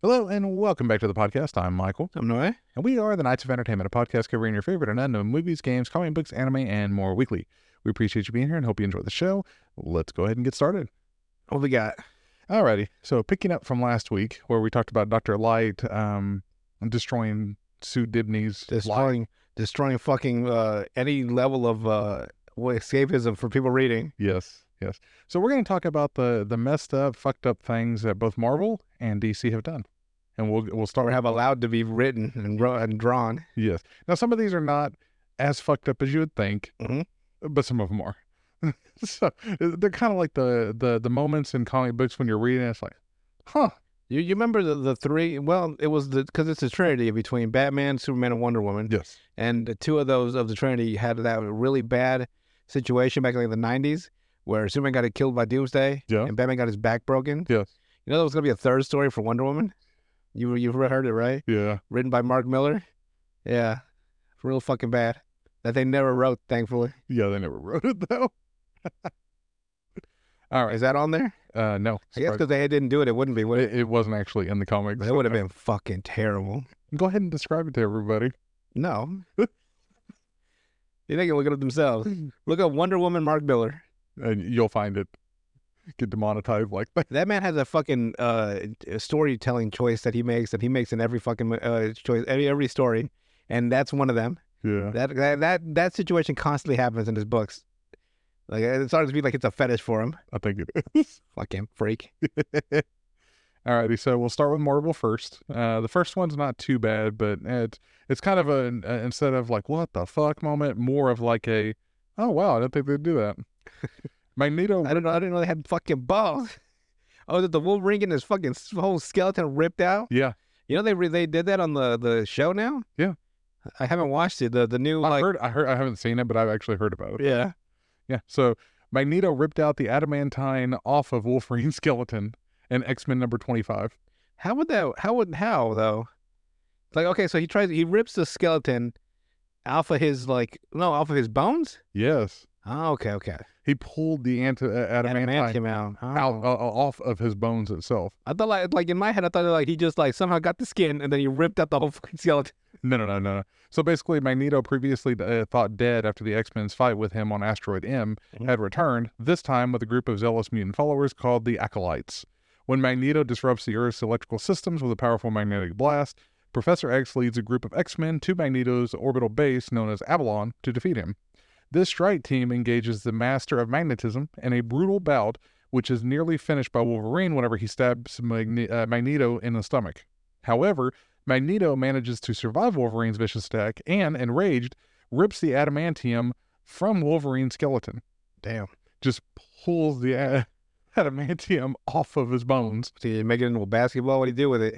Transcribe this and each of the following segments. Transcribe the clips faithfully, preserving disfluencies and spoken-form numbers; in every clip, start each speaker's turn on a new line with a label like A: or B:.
A: Hello and welcome back to the podcast. I'm Michael.
B: I'm Noe.
A: And we are the Knights of Entertainment, a podcast covering your favorite and unknown movies, games, comic books, anime, and more weekly. We appreciate you being here and hope you enjoy the show. Let's go ahead and get started.
B: What we got?
A: Alrighty. So picking up from last week where we talked about Doctor Light um, destroying Sue Dibney's
B: Destroying, destroying fucking uh, any level of uh, escapism for people reading.
A: Yes, yes. So we're going to talk about the the messed up, fucked up things that both Marvel and D C have done. And we'll we'll start
B: Or
A: with
B: have allowed to be written and, ro- and drawn.
A: Yes. Now, some of these are not as fucked up as you would think,
B: Mhm.
A: but some of them are. So they're kind of like the, the the moments in comic books when you're reading, it's like, huh.
B: You you remember the, the three? Well, it was the because it's a trinity between Batman, Superman, and Wonder Woman.
A: Yes.
B: And the two of those of the trinity had that really bad situation back in like the nineties where Superman got killed by Doomsday.
A: Yeah.
B: And Batman got his back broken.
A: Yes.
B: You know there was gonna be a third story for Wonder Woman. You you've heard it, right?
A: Yeah.
B: Written by Mark Miller. Yeah. Real fucking bad. That they never wrote, thankfully.
A: Yeah, they never wrote it, though. All right.
B: Is that on there?
A: Uh, no.
B: I guess because they didn't do it, it wouldn't be. Would it?
A: It, it wasn't actually in the comics.
B: That would have been fucking terrible.
A: Go ahead and describe it to everybody.
B: No. You they can look it up themselves. Look up Wonder Woman Mark Miller.
A: And you'll find it get demonetized like that.
B: That man has a fucking uh, storytelling choice that he makes, that he makes in every fucking uh, choice, every, every story. And that's one of them.
A: Yeah.
B: That, that that that situation constantly happens in his books. Like it starts to be like it's a fetish for him.
A: I think it is.
B: Fucking freak.
A: Alrighty, so we'll start with Marvel first. Uh, the first one's not too bad, but it's it's kind of a, a instead of like what the fuck moment, more of like a oh wow, I didn't think they'd do that. Magneto.
B: I don't know. I didn't know they had fucking balls. Oh, that the Wolverine getting his fucking whole skeleton ripped out.
A: Yeah,
B: You know they re- they did that on the, the show now.
A: Yeah.
B: I haven't watched it. The the new
A: I
B: like
A: heard. I heard. I haven't seen it, but I've actually heard about it.
B: yeah.
A: Yeah. So Magneto ripped out the adamantine off of Wolverine's skeleton in X-Men number twenty-five.
B: How would that? How would how though? Like okay, so he tries he rips the skeleton off of his like no off of his bones.
A: Yes,
B: Oh okay okay.
A: he pulled the anti- uh, adamantine
B: Adamantium out. Oh.
A: out uh, off of his bones itself.
B: I thought like like in my head I thought like he just like somehow got the skin and then he ripped out the whole fucking skeleton.
A: No, no, no, no, no. So basically, Magneto, previously uh, thought dead after the X-Men's fight with him on Asteroid M,
B: Mhm.
A: had returned, this time with a group of zealous mutant followers called the Acolytes. When Magneto disrupts the Earth's electrical systems with a powerful magnetic blast, Professor X leads a group of X-Men to Magneto's orbital base known as Avalon to defeat him. This strike team engages the Master of Magnetism in a brutal bout, which is nearly finished by Wolverine whenever he stabs Magne- uh, Magneto in the stomach. However, Magneto manages to survive Wolverine's vicious attack and, enraged, rips the adamantium from Wolverine's skeleton.
B: Damn.
A: Just pulls the uh, adamantium off of his bones.
B: So you make it into a basketball. What do you do with it?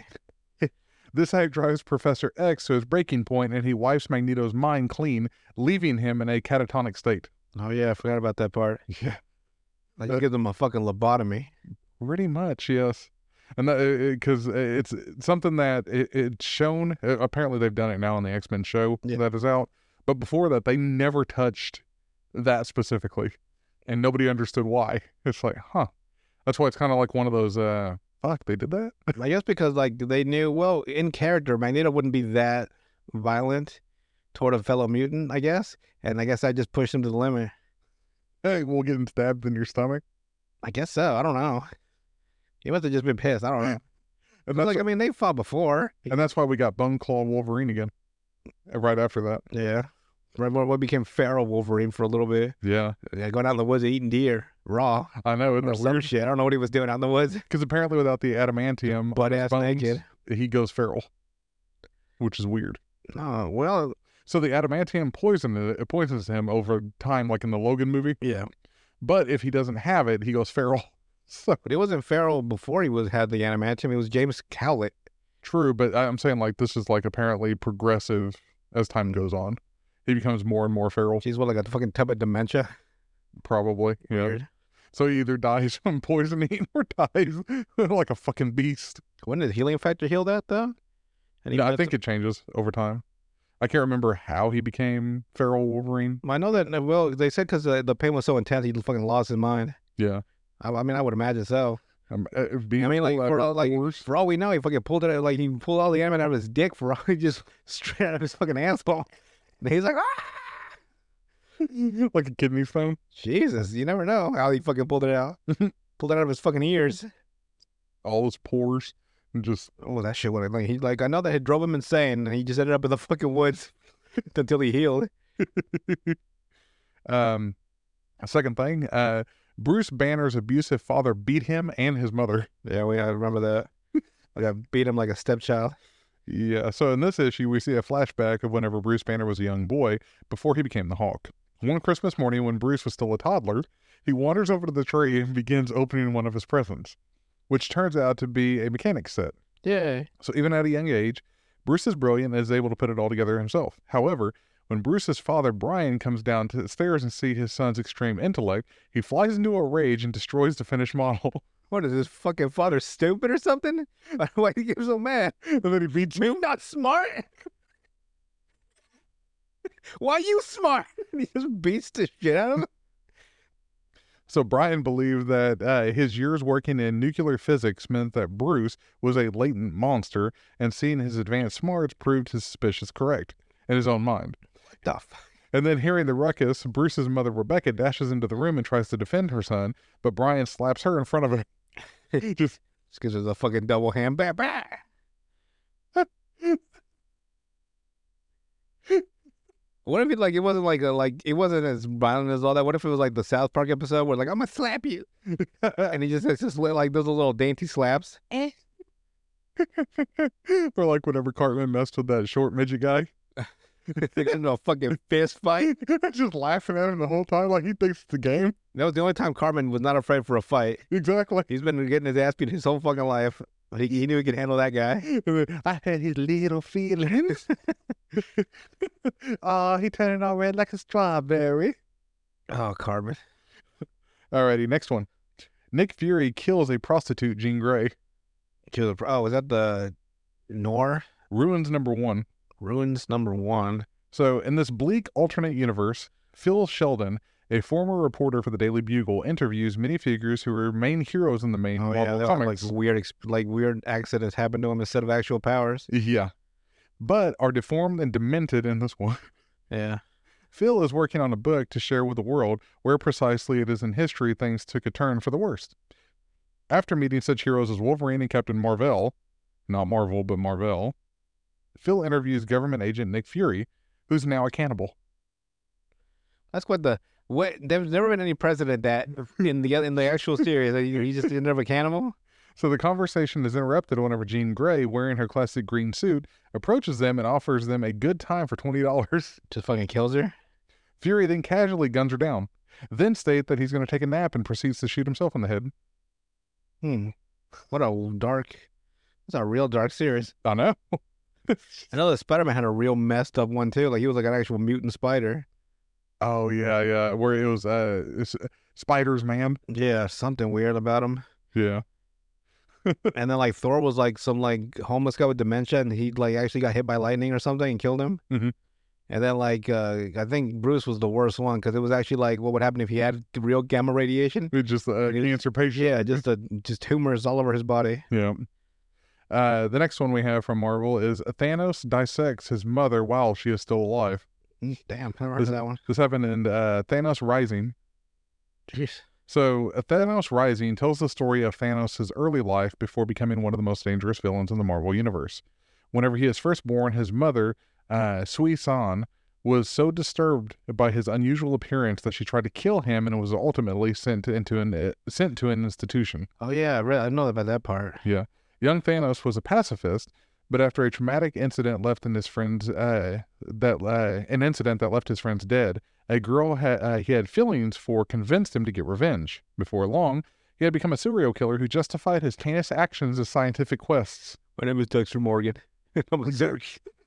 A: This act drives Professor X to his breaking point, and he wipes Magneto's mind clean, leaving him in a catatonic state.
B: Oh yeah, I forgot about that part.
A: Yeah,
B: Like
A: Uh,
B: you give them a fucking lobotomy.
A: pretty much, yes. And because it's something that it, it's shown, uh, apparently they've done it now on the X-Men show
B: Yeah.
A: that is out. But before that, they never touched that specifically. And nobody understood why. It's like, huh. That's why it's kind of like one of those, uh, fuck, they did that?
B: I guess because like they knew well in character Magneto wouldn't be that violent toward a fellow mutant. I guess, and I guess I just pushed him to the limit.
A: Hey, we'll get stabbed in your stomach.
B: I guess so. I don't know. He must have just been pissed. I don't know.
A: And that's,
B: Like I mean, they fought before.
A: and that's why we got Bone Claw Wolverine again. uh, Right after that.
B: Yeah. Right, what what became feral Wolverine for a little bit.
A: Yeah,
B: Yeah, going out in the woods and eating deer raw
A: I know. Isn't
B: or
A: that
B: some
A: weird?
B: shit. I don't know what he was doing out in the woods.
A: Because apparently without the adamantium,
B: Butt
A: on his
B: ass
A: bones,
B: naked.
A: he goes feral, which is weird.
B: Oh well,
A: So the adamantium poison it poisons him over time, like in the Logan movie.
B: yeah.
A: But if he doesn't have it, he goes feral. So
B: But he wasn't feral before he was had the adamantium. He was James Cowlett.
A: true, but I'm saying like this is like apparently progressive as time goes on. He becomes more and more feral,
B: She's what like a fucking tub of dementia.
A: probably. Yeah.
B: Weird.
A: So he either dies from poisoning or dies like a fucking beast.
B: When did healing factor heal that though? And he
A: No, I
B: lived-
A: think it changes over time. I can't remember how he became feral Wolverine.
B: I know that. Well, they said because uh, the pain was so intense, he fucking lost his mind.
A: Yeah.
B: I, I mean, I would imagine so.
A: Um, uh, being
B: I mean, like,
A: pulled out
B: for
A: of
B: all, like,
A: pores.
B: for all we know, he fucking pulled it out, like, he pulled all the animate out of his dick for all, he just straight out of his fucking asshole. And he's like, ah!
A: Like a kidney stone.
B: Jesus, you never know how he fucking pulled it out. Pulled it out of his fucking ears.
A: All his pores. And just,
B: Oh, that shit would like, he, like, I know that it drove him insane, and he just ended up in the fucking woods until he healed.
A: um, a second thing, uh, Bruce Banner's abusive father beat him and his mother.
B: Yeah, we I remember that. Like, I beat him like a stepchild.
A: Yeah, so in this issue, we see a flashback of whenever Bruce Banner was a young boy before he became the Hulk. One Christmas morning, when Bruce was still a toddler, he wanders over to the tree and begins opening one of his presents, which turns out to be a mechanic set.
B: Yeah.
A: So even at a young age, Bruce is brilliant and is able to put it all together himself. However, when Bruce's father, Brian, comes down to the stairs and sees his son's extreme intellect, he flies into a rage and destroys the finished model.
B: What is this fucking father stupid or something? Why do you get so mad?
A: And then he beats
B: You not smart? Why you smart? He just beats the shit out of him.
A: So Brian believed that uh, his years working in nuclear physics meant that Bruce was a latent monster, and seeing his advanced smarts proved his suspicions correct in his own mind.
B: What the fuck?
A: And then hearing the ruckus, Bruce's mother Rebecca dashes into the room and tries to defend her son, but Brian slaps her in front of him. Just
B: Just gives us a fucking double hand. Bah, bah. What if it like it wasn't like a like it wasn't as violent as all that? What if it was like the South Park episode where like I'm gonna slap you, and he just it's just like those little dainty slaps. Eh.
A: or like whenever Cartman messed with that short midget guy.
B: They get into a fucking fist fight.
A: Just laughing at him the whole time like he thinks it's a game.
B: That was the only time Cartman was not afraid for a fight.
A: Exactly.
B: He's been getting his ass beat his whole fucking life, but he, he knew he could handle that guy.
A: And then, I had his little feelings. Oh, he turned all red like a strawberry.
B: Oh, Cartman.
A: Alrighty, next one. Nick Fury kills a prostitute, Jean Grey.
B: Oh, was that the Nor?
A: Ruins number one.
B: Ruins number one.
A: So, in this bleak alternate universe, Phil Sheldon, a former reporter for the Daily Bugle, interviews many figures who are main heroes in the main
B: Oh
A: Marvel
B: yeah, they all have,
A: comics.
B: like weird, ex- like weird accidents happen to him instead of actual powers.
A: Yeah. But are deformed and demented in this one.
B: Yeah.
A: Phil is working on a book to share with the world where precisely it is in history things took a turn for the worst. After meeting such heroes as Wolverine and Captain Marvel, not Marvel, but Marvel, Phil interviews government agent Nick Fury, who's now a cannibal.
B: That's quite the. What? There's never been any president that in the in the actual series that he he just ended up a cannibal.
A: So the conversation is interrupted whenever Jean Grey, wearing her classic green suit, approaches them and offers them a good time for twenty dollars.
B: Just fucking kills her.
A: Fury then casually guns her down, then states that he's going to take a nap and proceeds to shoot himself in the head.
B: Hmm. What a dark. It's a real dark series.
A: I know.
B: I know that Spider-Man had a real messed up one too. Like he was like an actual mutant spider.
A: Oh, yeah, yeah. Where it was uh, it's, uh, Spider's Man.
B: Yeah, something weird about him.
A: Yeah.
B: And then like Thor was like some like homeless guy with dementia, and he like actually got hit by lightning or something and killed him.
A: Mhm.
B: And then like uh, I think Bruce was the worst one because it was actually like what would happen if he had real gamma radiation.
A: It's just a cancer patient.
B: Yeah, just a just tumors all over his body.
A: Yeah. Uh, the next one we have from Marvel is Thanos dissects his mother while she is still alive.
B: Mm, Damn, I remember that one.
A: This happened in uh, Thanos Rising.
B: Jeez.
A: So, uh, Thanos Rising tells the story of Thanos' early life before becoming one of the most dangerous villains in the Marvel Universe. Whenever he is first born, his mother, uh, Sui San, was so disturbed by his unusual appearance that she tried to kill him and was ultimately sent into an uh, sent to an institution.
B: Oh yeah, I, read, I know about that part.
A: Yeah. Young Thanos was a pacifist, but after a traumatic incident left in his friend's uh, that uh, an incident that left his friends dead, a girl ha- uh, he had feelings for convinced him to get revenge. Before long, he had become a serial killer who justified his heinous actions as scientific quests.
B: My name is Dexter Morgan. I'm like,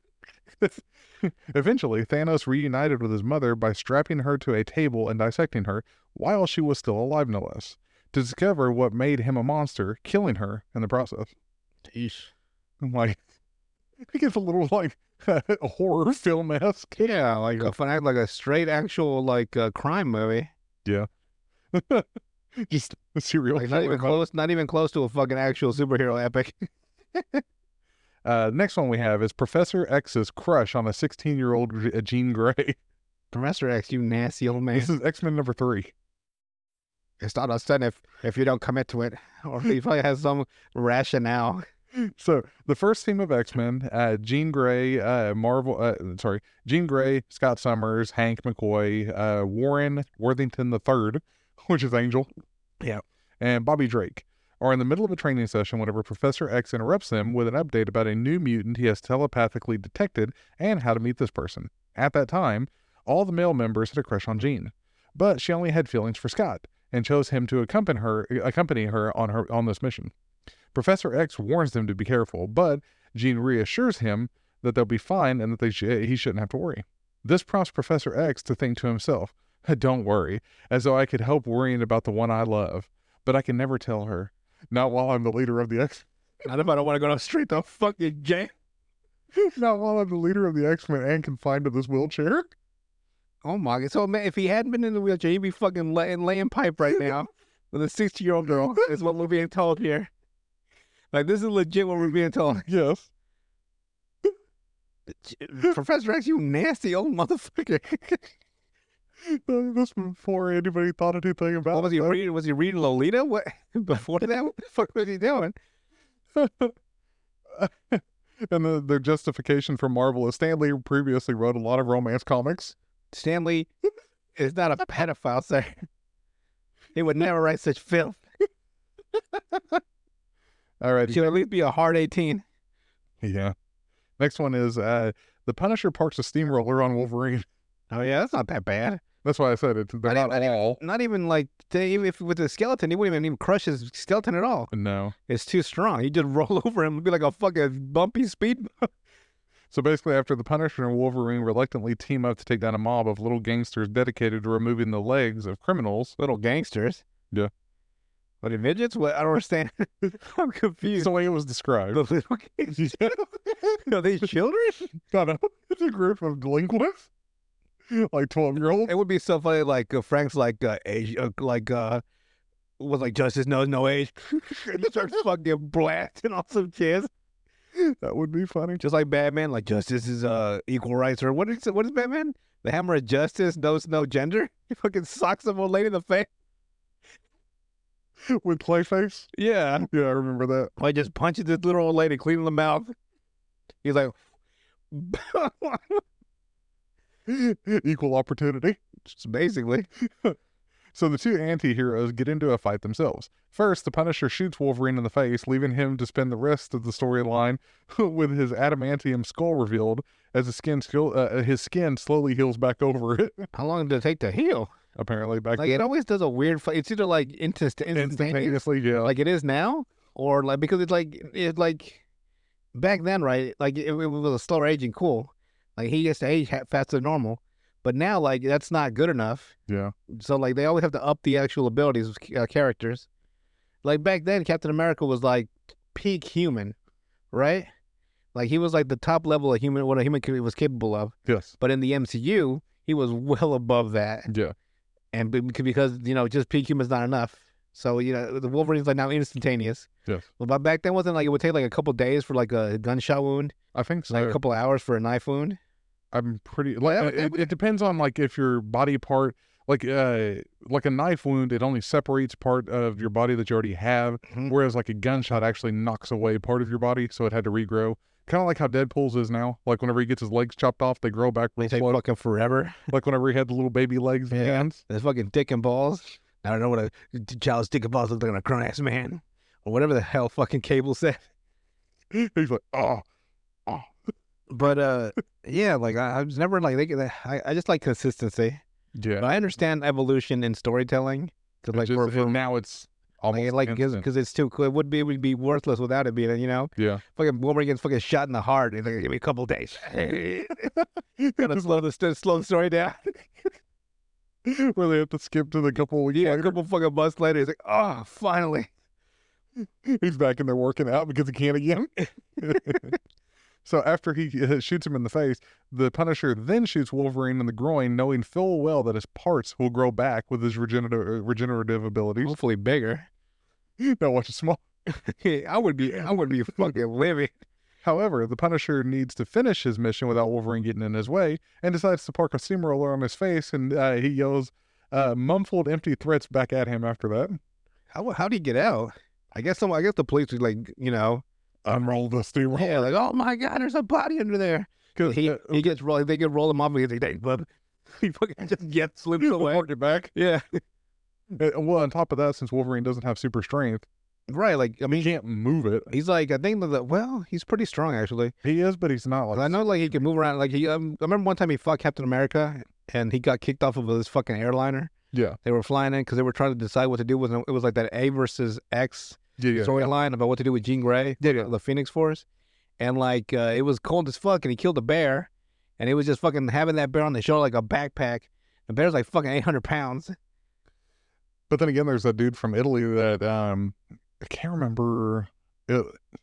A: Eventually, Thanos reunited with his mother by strapping her to a table and dissecting her while she was still alive, no less, to discover what made him a monster, killing her in the process.
B: Jeez.
A: I'm like, I think it's a little like a horror film-esque.
B: Yeah, like a fun, like a straight actual like uh, crime movie.
A: Yeah. Just serial
B: Like not even
A: killer.
B: close, not even close to a fucking actual superhero epic.
A: Uh, next one we have is Professor X's crush on a sixteen-year-old G- Jean Grey.
B: Professor X, you nasty old man.
A: This is X-Men number three.
B: It's not a sin if if you don't commit to it, or he probably has some rationale.
A: So the first team of X-Men, uh, Jean Grey, uh, Marvel, uh, sorry, Jean Grey, Scott Summers, Hank McCoy, uh, Warren Worthington the Third, which is Angel,
B: Yeah.
A: and Bobby Drake are in the middle of a training session whenever Professor X interrupts them with an update about a new mutant he has telepathically detected and how to meet this person. At that time, all the male members had a crush on Jean, but she only had feelings for Scott and chose him to accompany her accompany her on her on this mission. Professor X warns them to be careful, but Jean reassures him that they'll be fine and that they sh- he shouldn't have to worry. This prompts Professor X to think to himself, "Don't worry, as though I could help worrying about the one I love, but I can never tell her. Not while I'm the leader of the X.
B: Not if I don't want to go straight to fucking jail.
A: Not while I'm the leader of the X-Men and confined to this wheelchair."
B: Oh my god! So man, if he hadn't been in the wheelchair, he'd be fucking laying, laying pipe right now with a sixty-year-old girl. Is what we're being told here. Like this is legit what we're being told.
A: Yes.
B: Professor X, you nasty old motherfucker.
A: This before anybody thought anything about
B: What was he
A: that.
B: reading? Was he reading Lolita? What before that? What the fuck was he doing?
A: And the, the justification for Marvel is Stan Lee previously wrote a lot of romance comics.
B: Stanley is not a pedophile, sir. He would never write such filth.
A: All right.
B: He should at least be a hard eighteen.
A: Yeah. Next one is uh, the Punisher parks a steamroller on Wolverine.
B: Oh yeah, that's not that bad.
A: That's why I said it. They're not all.
B: Not even like they, even if with the skeleton, he wouldn't even, even crush his skeleton at all.
A: No.
B: It's too strong. He just roll over him and be like a fucking bumpy speed.
A: So basically, after the Punisher and Wolverine reluctantly team up to take down a mob of little gangsters dedicated to removing the legs of criminals.
B: Little gangsters.
A: Yeah.
B: What, are midgets? What? I don't understand. I'm
A: It's
B: confused.
A: the way it was described.
B: The little gangsters. Are they children?
A: No, no. It's a group of delinquents. Like twelve-year-olds.
B: It would be so funny, like uh, Frank's like uh, age, uh, like uh, was like justice knows no age. And he starts fucking blasting on some kids,
A: That would be funny.
B: just like Batman. Like justice is uh equal rights, or what is what is Batman? The hammer of justice knows no gender. He fucking socks some old lady in the face.
A: With Clayface.
B: Yeah,
A: Yeah, I remember that.
B: or he just punches this little old lady clean in the mouth. He's like,
A: Equal opportunity.
B: just basically.
A: So the two anti-heroes get into a fight themselves. First, the Punisher shoots Wolverine in the face, leaving him to spend the rest of the storyline with his adamantium skull revealed as his skin, skill, uh, his skin slowly heals back over it,
B: How long did it take to heal?
A: apparently. Back
B: Like it always does a weird. Fight. It's either like instant, instantaneous,
A: instantaneously, yeah.
B: like it is now, or like because it's like it's like back then, right? Like it, it was a slower aging, cool. Like he gets to age ha- faster than normal, but now like that's not good enough.
A: yeah.
B: So like they always have to up the actual abilities of uh, characters. Like back then, Captain America was like peak human, right? Like he was like the top level of human, what a human was capable of.
A: Yes.
B: But in the M C U, he was well above that.
A: Yeah.
B: And be- because, you know, just peak human's not enough. So, you know, the Wolverine's like now instantaneous.
A: Yes.
B: Well, but back then wasn't like it would take like a couple days for like a gunshot wound,
A: I think so.
B: like a couple hours for a knife wound.
A: I'm pretty like
B: Well,
A: it, it depends on like if your body part like uh like a knife wound, it only separates part of your body that you already have,
B: Mhm.
A: whereas like a gunshot actually knocks away part of your body, so it had to regrow. Kind of like how Deadpool's is now. Like whenever he gets his legs chopped off, they grow back
B: They
A: real
B: take
A: slow.
B: fucking forever.
A: Like whenever he had the little baby legs and
B: Yeah.
A: hands.
B: There's fucking dick and balls. I don't know what a child's dick and balls look like on a grown ass man. Or whatever the hell fucking Cable said.
A: He's like, oh, oh.
B: But uh yeah, like I, I was never like they, I, I just like consistency.
A: Yeah.
B: But I understand evolution in storytelling. Cause
A: It
B: like
A: just-
B: for, for
A: now it's almost
B: like, like
A: instant.
B: because it's too cool. It would be it would be worthless without it being, you know.
A: Yeah.
B: Fucking Wolverine gets fucking shot in the heart. He's like, give me a couple days. Gotta slow the st- slow the story down.
A: Where they have to skip to the couple weeks
B: Yeah, a
A: later.
B: couple fucking months later, he's like, oh, finally.
A: He's back in there working out because he can't again. So after he uh, shoots him in the face, the Punisher then shoots Wolverine in the groin, knowing full well that his parts will grow back with his regenerative regenerative abilities.
B: Hopefully bigger.
A: Now watch it small.
B: I would be, I would be fucking livid.
A: However, the Punisher needs to finish his mission without Wolverine getting in his way, and decides to park a steamroller on his face, and uh, he yells uh, mumbled, empty threats back at him after that.
B: How how do you get out? I guess some. I guess the police would like, you know,
A: Unroll the steamroller.
B: yeah, like, oh my god, there's a body under there.
A: Because
B: He
A: uh,
B: he gets roll. They get roll him off. And he's like, "Dang, bub." He fucking just gets slips away.
A: park it back.
B: Yeah,
A: Uh, well, on top of that, since Wolverine doesn't have super strength,
B: right. Like, I
A: he
B: mean,
A: can't move it.
B: he's like, I think that the, well, he's pretty strong actually.
A: He is, but he's not like.
B: I know, like, he can move around. Like, he, um, I remember one time he fought Captain America, and he got kicked off of this fucking airliner.
A: Yeah,
B: They were flying in because they were trying to decide what to do with. It was like that A versus X
A: yeah, yeah.
B: storyline about what to do with Jean Grey,
A: Yeah, yeah.
B: the Phoenix Force, and like uh, it was cold as fuck, and he killed a bear, and he was just fucking having that bear on the shoulder like a backpack. The bear's like fucking eight hundred pounds.
A: But then again, there's a dude from Italy that um, I can't remember. It,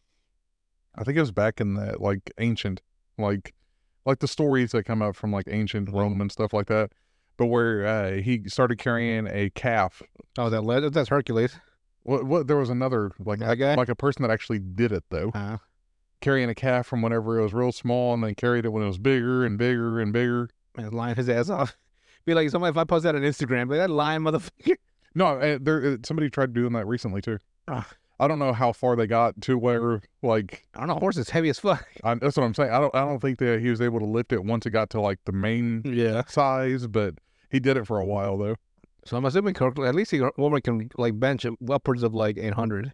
A: I think it was back in that like ancient, like, like the stories that come out from like ancient Rome and stuff like that. But where uh, he started carrying a calf.
B: Oh, that le- that's Hercules.
A: What? What? There was another like
B: That guy.
A: like a person that actually did it though,
B: Uh,
A: carrying a calf from whenever it was real small, and then carried it when it was bigger and bigger and bigger.
B: man, lying his ass off. Be like somebody if I post that on Instagram, like that lying motherfucker.
A: No, uh, there uh, somebody tried doing that recently too.
B: Ah.
A: I don't know how far they got to where like
B: I don't know. Horse is heavy as fuck.
A: I, that's what I'm saying. I don't I don't think that he was able to lift it once it got to like the main
B: Yeah.
A: size, but he did it for a while though.
B: So I'm assuming Hercules- at least he woman can like bench upwards of like eight hundred.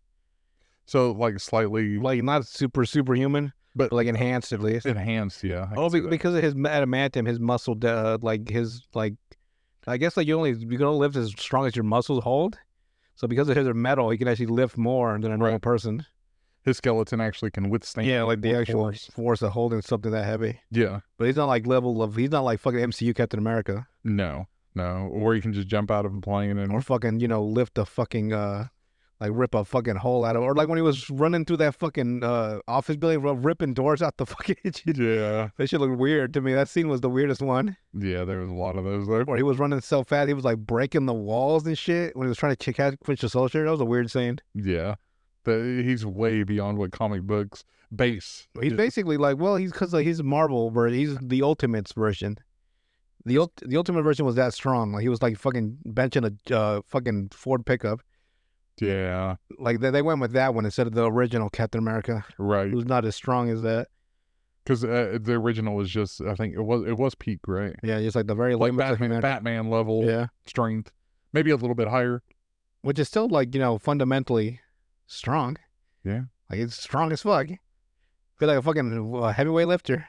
A: So like slightly
B: Like not super superhuman,
A: But-
B: but like enhanced at least.
A: enhanced, yeah. I
B: Oh,
A: can see
B: be-
A: that.
B: because of his adamantium, his muscle, uh, like his like, I guess like you only you can only lift as strong as your muscles hold. So because of his metal, he can actually lift more than a normal
A: Right.
B: person.
A: His skeleton actually can withstand.
B: Yeah, like the
A: more
B: actual
A: force.
B: force of holding something that heavy.
A: Yeah.
B: But he's not like level of. He's not like fucking M C U Captain America
A: No. No. Or you can just jump out of a plane and
B: or fucking you know lift a fucking uh like rip a fucking hole out of, or like when he was running through that fucking uh office building, ru- ripping doors out the fucking.
A: yeah.
B: That shit looked weird to me. That scene was the weirdest one.
A: Yeah, there was a lot of those there.
B: Where he was running so fast, he was like breaking the walls and shit when he was trying to catch Winter Soldier. That was a weird scene.
A: Yeah. The, he's way beyond what comic books base.
B: He's
A: is.
B: basically like, well, he's because like, he's Marvel, version. He's the Ultimates version. The ult- the Ultimate version was that strong. Like he was like fucking benching a uh, fucking Ford pickup.
A: Yeah.
B: Like they, they went with that one instead of the original Captain America,
A: Right.
B: who's not as strong as that.
A: Because uh, the original was just, I think it was it was peak, right?
B: Yeah, just like the very
A: Like
B: limits of
A: Batman,
B: humanity.
A: Batman level
B: Yeah,
A: strength, maybe a little bit higher.
B: which is still like you know fundamentally strong.
A: Yeah.
B: Like it's strong as fuck. Feel like a fucking uh, heavyweight lifter.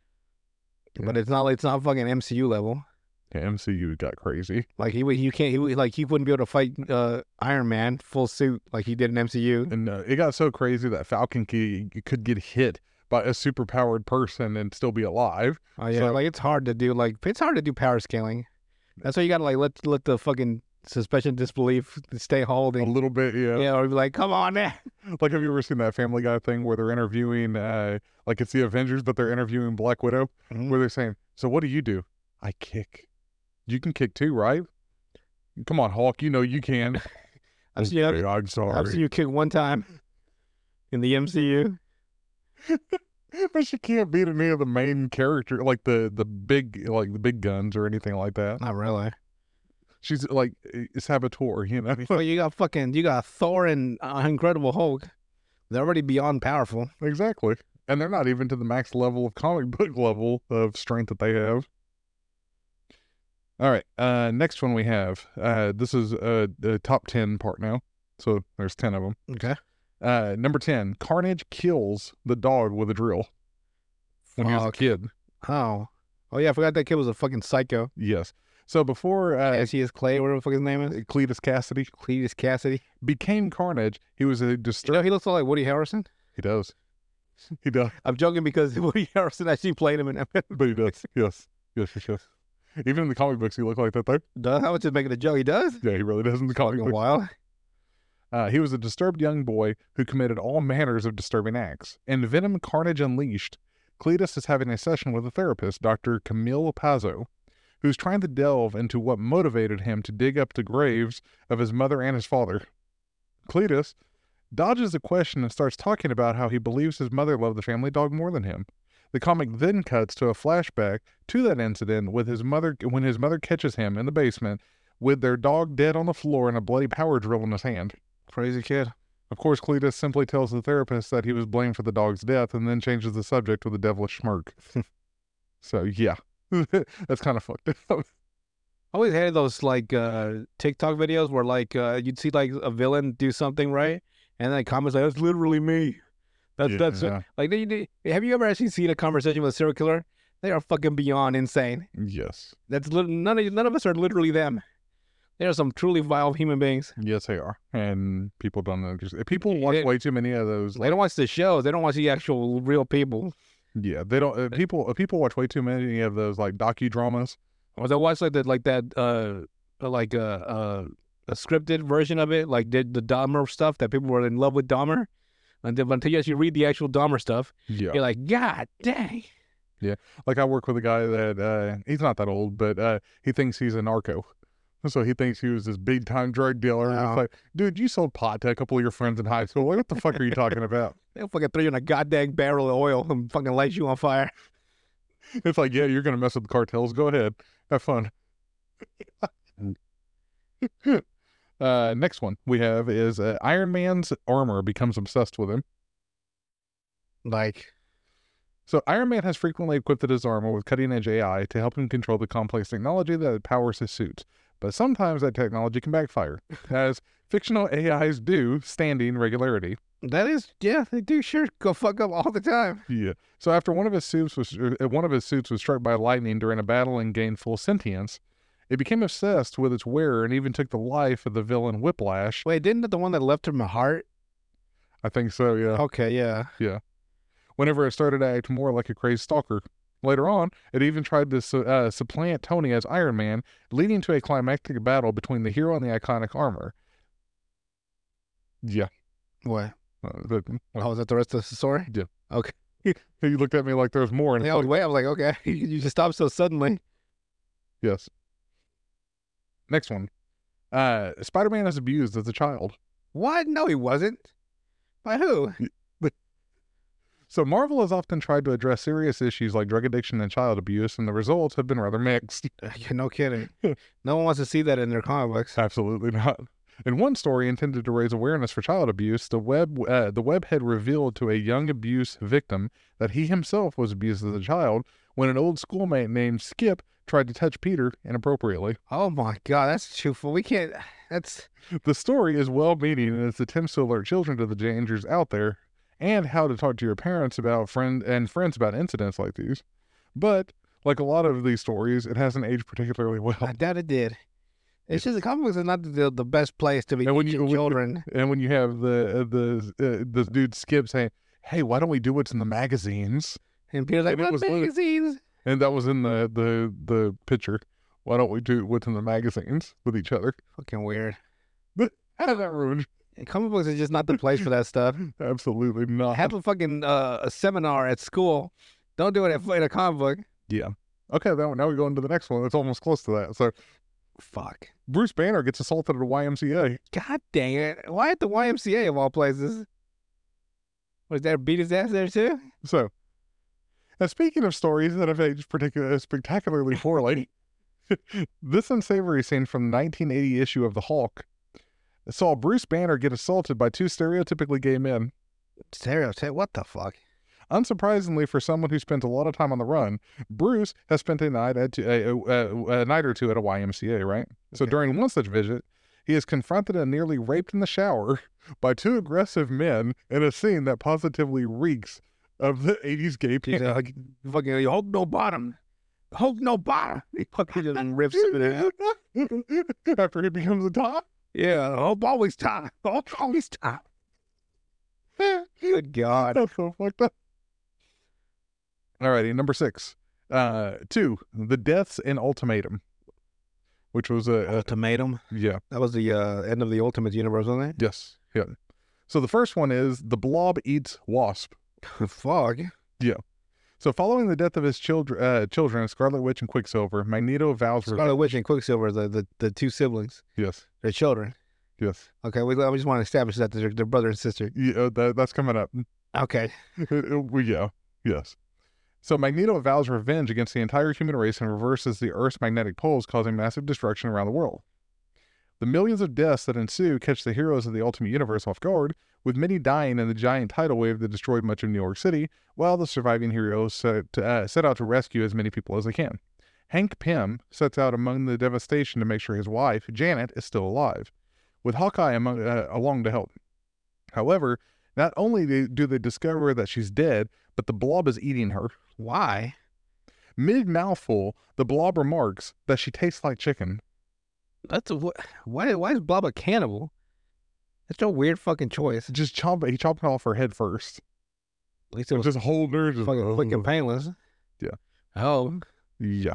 B: But it's not. It's not fucking M C U level.
A: Yeah, M C U got crazy.
B: Like he would, you can't. He would, like he wouldn't be able to fight uh, Iron Man full suit like he did in M C U.
A: And uh, it got so crazy that Falcon key could get hit by a super powered person and still be alive.
B: Oh yeah,
A: So-
B: like it's hard to do. Like it's hard to do power scaling. That's why you gotta like let let the fucking suspension of disbelief stay
A: A
B: holding.
A: little bit, yeah.
B: Yeah, or be like, come on, man.
A: Like, have you ever seen that Family Guy thing where they're interviewing, uh, like it's the Avengers, but they're interviewing Black Widow,
B: Mhm.
A: where they're saying, "So what do you do?" I kick. You can kick too, right? Come on, Hulk. You know you can.
B: I've seen, you,
A: Okay, I'm
B: I've seen
A: sorry,
B: you kick one time in the M C U.
A: but she can't beat any of the main character, like the the big, like the big guns or anything like that.
B: Not really.
A: She's like a Saboteur, you know.
B: Well, you got fucking, you got Thor and uh, Incredible Hulk. They're already beyond powerful.
A: Exactly. And they're not even to the max level of comic book level of strength that they have. All right. Uh, next one we have. Uh, this is uh, the top ten part now. So there's ten of them.
B: Okay.
A: Uh, number ten, Carnage kills the dog with a drill when he was a
B: Fuck.
A: kid.
B: Oh. Oh yeah, I forgot that kid was a fucking psycho.
A: Yes. So before uh,
B: Cassius Clay, whatever the fuck his name is.
A: Cletus Cassidy
B: Cletus Cassidy.
A: became Carnage, he was a
B: You know,
A: disturbed.
B: he looks like Woody Harrelson.
A: He does. He does.
B: I'm joking because Woody Harrelson actually played him in that.
A: But he does. Yes. Yes, yes, yes. Even in the comic books, he looked like that, though.
B: Does I was just making a joke. He does.
A: Yeah, he really does in the comic
B: Fucking
A: books.
B: wild.
A: Uh, he was a disturbed young boy who committed all manners of disturbing acts. In Venom Carnage Unleashed, Cletus is having a session with a therapist, Doctor Camille Pazzo, who's trying to delve into what motivated him to dig up the graves of his mother and his father. Cletus dodges the question and starts talking about how he believes his mother loved the family dog more than him. The comic then cuts to a flashback to that incident with his mother when his mother catches him in the basement with their dog dead on the floor and a bloody power drill in his hand.
B: Crazy kid.
A: Of course, Cletus simply tells the therapist that he was blamed for the dog's death and then changes the subject with a devilish smirk. So, yeah. That's kind of fucked up.
B: I always hated those like uh, TikTok videos where like uh, you'd see like a villain do something right, and then comments like, "That's literally me." That's
A: Yeah.
B: that's like. They, they, have you ever actually seen a conversation with a serial killer? They are fucking beyond insane.
A: Yes.
B: That's lit- none of none of us are literally them. They are some truly vile human beings.
A: Yes, they are. And people don't understand. People watch
B: It-
A: way too many of those.
B: They don't watch the shows. They don't watch the actual real people.
A: Yeah, they don't. Uh, people uh, people watch way too many of those like docudramas.
B: Or they watch like that, like that, uh, like a uh, uh, a scripted version of it, like did the Dahmer stuff that people were in love with Dahmer, and then until you actually read the actual Dahmer stuff,
A: Yeah.
B: you're like, God dang.
A: Like I work with a guy that uh, he's not that old, but uh, he thinks he's a narco. So he thinks he was this big time drug dealer. And
B: Wow.
A: it's like, dude, you sold pot to a couple of your friends in high school. Like, what the fuck are you talking about?
B: They'll fucking throw you in a goddamn barrel of oil and fucking light you on fire.
A: It's like, yeah, you're gonna mess with the cartels. Go ahead, have fun. uh, next one we have is uh, Iron Man's armor becomes obsessed with him.
B: Like,
A: So Iron Man has frequently equipped his armor with cutting-edge A I to help him control the complex technology that powers his suits. But sometimes that technology can backfire, as fictional A Is do, standing regularity.
B: that is, yeah, they do sure go fuck up all the time.
A: Yeah. So after one of his suits was uh, one of his suits was struck by lightning during a battle and gained full sentience, it became obsessed with its wearer and even took the life of the villain Whiplash.
B: Wait, didn't the one that left him a heart?
A: I think so. Yeah.
B: Okay, yeah.
A: Whenever it started to act more like a crazed stalker. Later on, it even tried to su- uh, supplant Tony as Iron Man, leading to a climactic battle between the hero and the iconic armor. Yeah.
B: What?
A: Uh, but,
B: Oh, is that the rest of the story?
A: Yeah.
B: Okay.
A: you looked at me like there was more. And
B: Yeah, I was wait. I was like, okay, you just stopped so suddenly.
A: Yes. Next one. Uh, Spider-Man is abused as a child.
B: What? No, he wasn't. By who?
A: So Marvel has often tried to address serious issues like drug addiction and child abuse, and the results have been rather mixed.
B: Yeah, no kidding. No one wants to see that in their comic books.
A: Absolutely not. In one story intended to raise awareness for child abuse, the web uh, the web had revealed to a young abuse victim that he himself was abused as a child when an old schoolmate named Skip tried to touch Peter inappropriately.
B: Oh my God, that's truthful. We can't. That's
A: The story is well-meaning and it attempts to alert children to the dangers out there and how to talk to your parents about friend and friends about incidents like these. But like a lot of these stories, it hasn't aged particularly well.
B: I doubt it did. It's just the comic books is not the, the best place to be
A: And when you-
B: teaching
A: when-
B: children.
A: And when you have the uh, the uh, the dude Skip saying, "Hey, why don't we do what's in the magazines?"
B: And Peter's like,
A: and it
B: what
A: was lit-
B: magazines?
A: And that was in the the the picture. Why don't we do what's in the magazines with each other?
B: Fucking weird.
A: How did that ruin?
B: And comic books is just not the place for that stuff.
A: Absolutely not.
B: Have a fucking uh, a seminar at school. Don't do it at, in a comic book.
A: Yeah. Okay, now, now we go into the next one. It's almost close to that. So
B: Fuck.
A: Bruce Banner gets assaulted at a Y M C A.
B: God dang it. Why at the Y M C A of all places? Was there beat his ass there too?
A: So, now speaking of stories that have aged particularly spectacularly poorly, this unsavory scene from the nineteen eighty issue of The Hulk saw Bruce Banner get assaulted by two stereotypically gay men.
B: Stereotype? What the fuck?
A: Unsurprisingly, for someone who spent a lot of time on the run, Bruce has spent a night at a, a, a, a night or two at a Y M C A, right? So
B: Okay.
A: during one such visit, he is confronted and nearly raped in the shower by two aggressive men in a scene that positively reeks of the eighties gay
B: He's
A: panic.
B: like, fucking, you hold no bottom. Hold no bottom. He fucking just rips it out.
A: After he becomes a top.
B: Yeah, hope always top. Hope always top. Good God.
A: That's so fucked up. Alrighty, number six. Uh, two, The Deaths in Ultimatum, which was a, a
B: Ultimatum.
A: yeah.
B: That was the uh, end of the Ultimate Universe, wasn't
A: Yes. Yeah. So the first one is The Blob Eats Wasp.
B: it? Fuck.
A: So, following the death of his children, uh, children, Scarlet Witch and Quicksilver, Magneto vows
B: Scarlet Witch and Quicksilver, the, the the two siblings,
A: Yes,
B: their children.
A: yes.
B: Okay, we, I just want to establish that they're, they're brother and sister.
A: Yeah, that, that's coming up.
B: Okay.
A: We yeah, yes. So Magneto vows revenge against the entire human race and reverses the Earth's magnetic poles, causing massive destruction around the world. The millions of deaths that ensue catch the heroes of the Ultimate Universe off guard, with many dying in the giant tidal wave that destroyed much of New York City, while the surviving heroes set, to, uh, set out to rescue as many people as they can. Hank Pym sets out among the devastation to make sure his wife, Janet, is still alive, with Hawkeye among, uh, along to help. However, not only do they discover that she's dead, but the blob is eating her.
B: Why?
A: Mid-mouthful, the blob remarks that she tastes like chicken.
B: That's a, why. Why is Blob a cannibal? That's a weird fucking choice.
A: Just chomp, he chopped off her head first.
B: At least it was
A: Just hold her. Just,
B: fucking quick and painless.
A: Yeah.
B: Oh.
A: Yeah.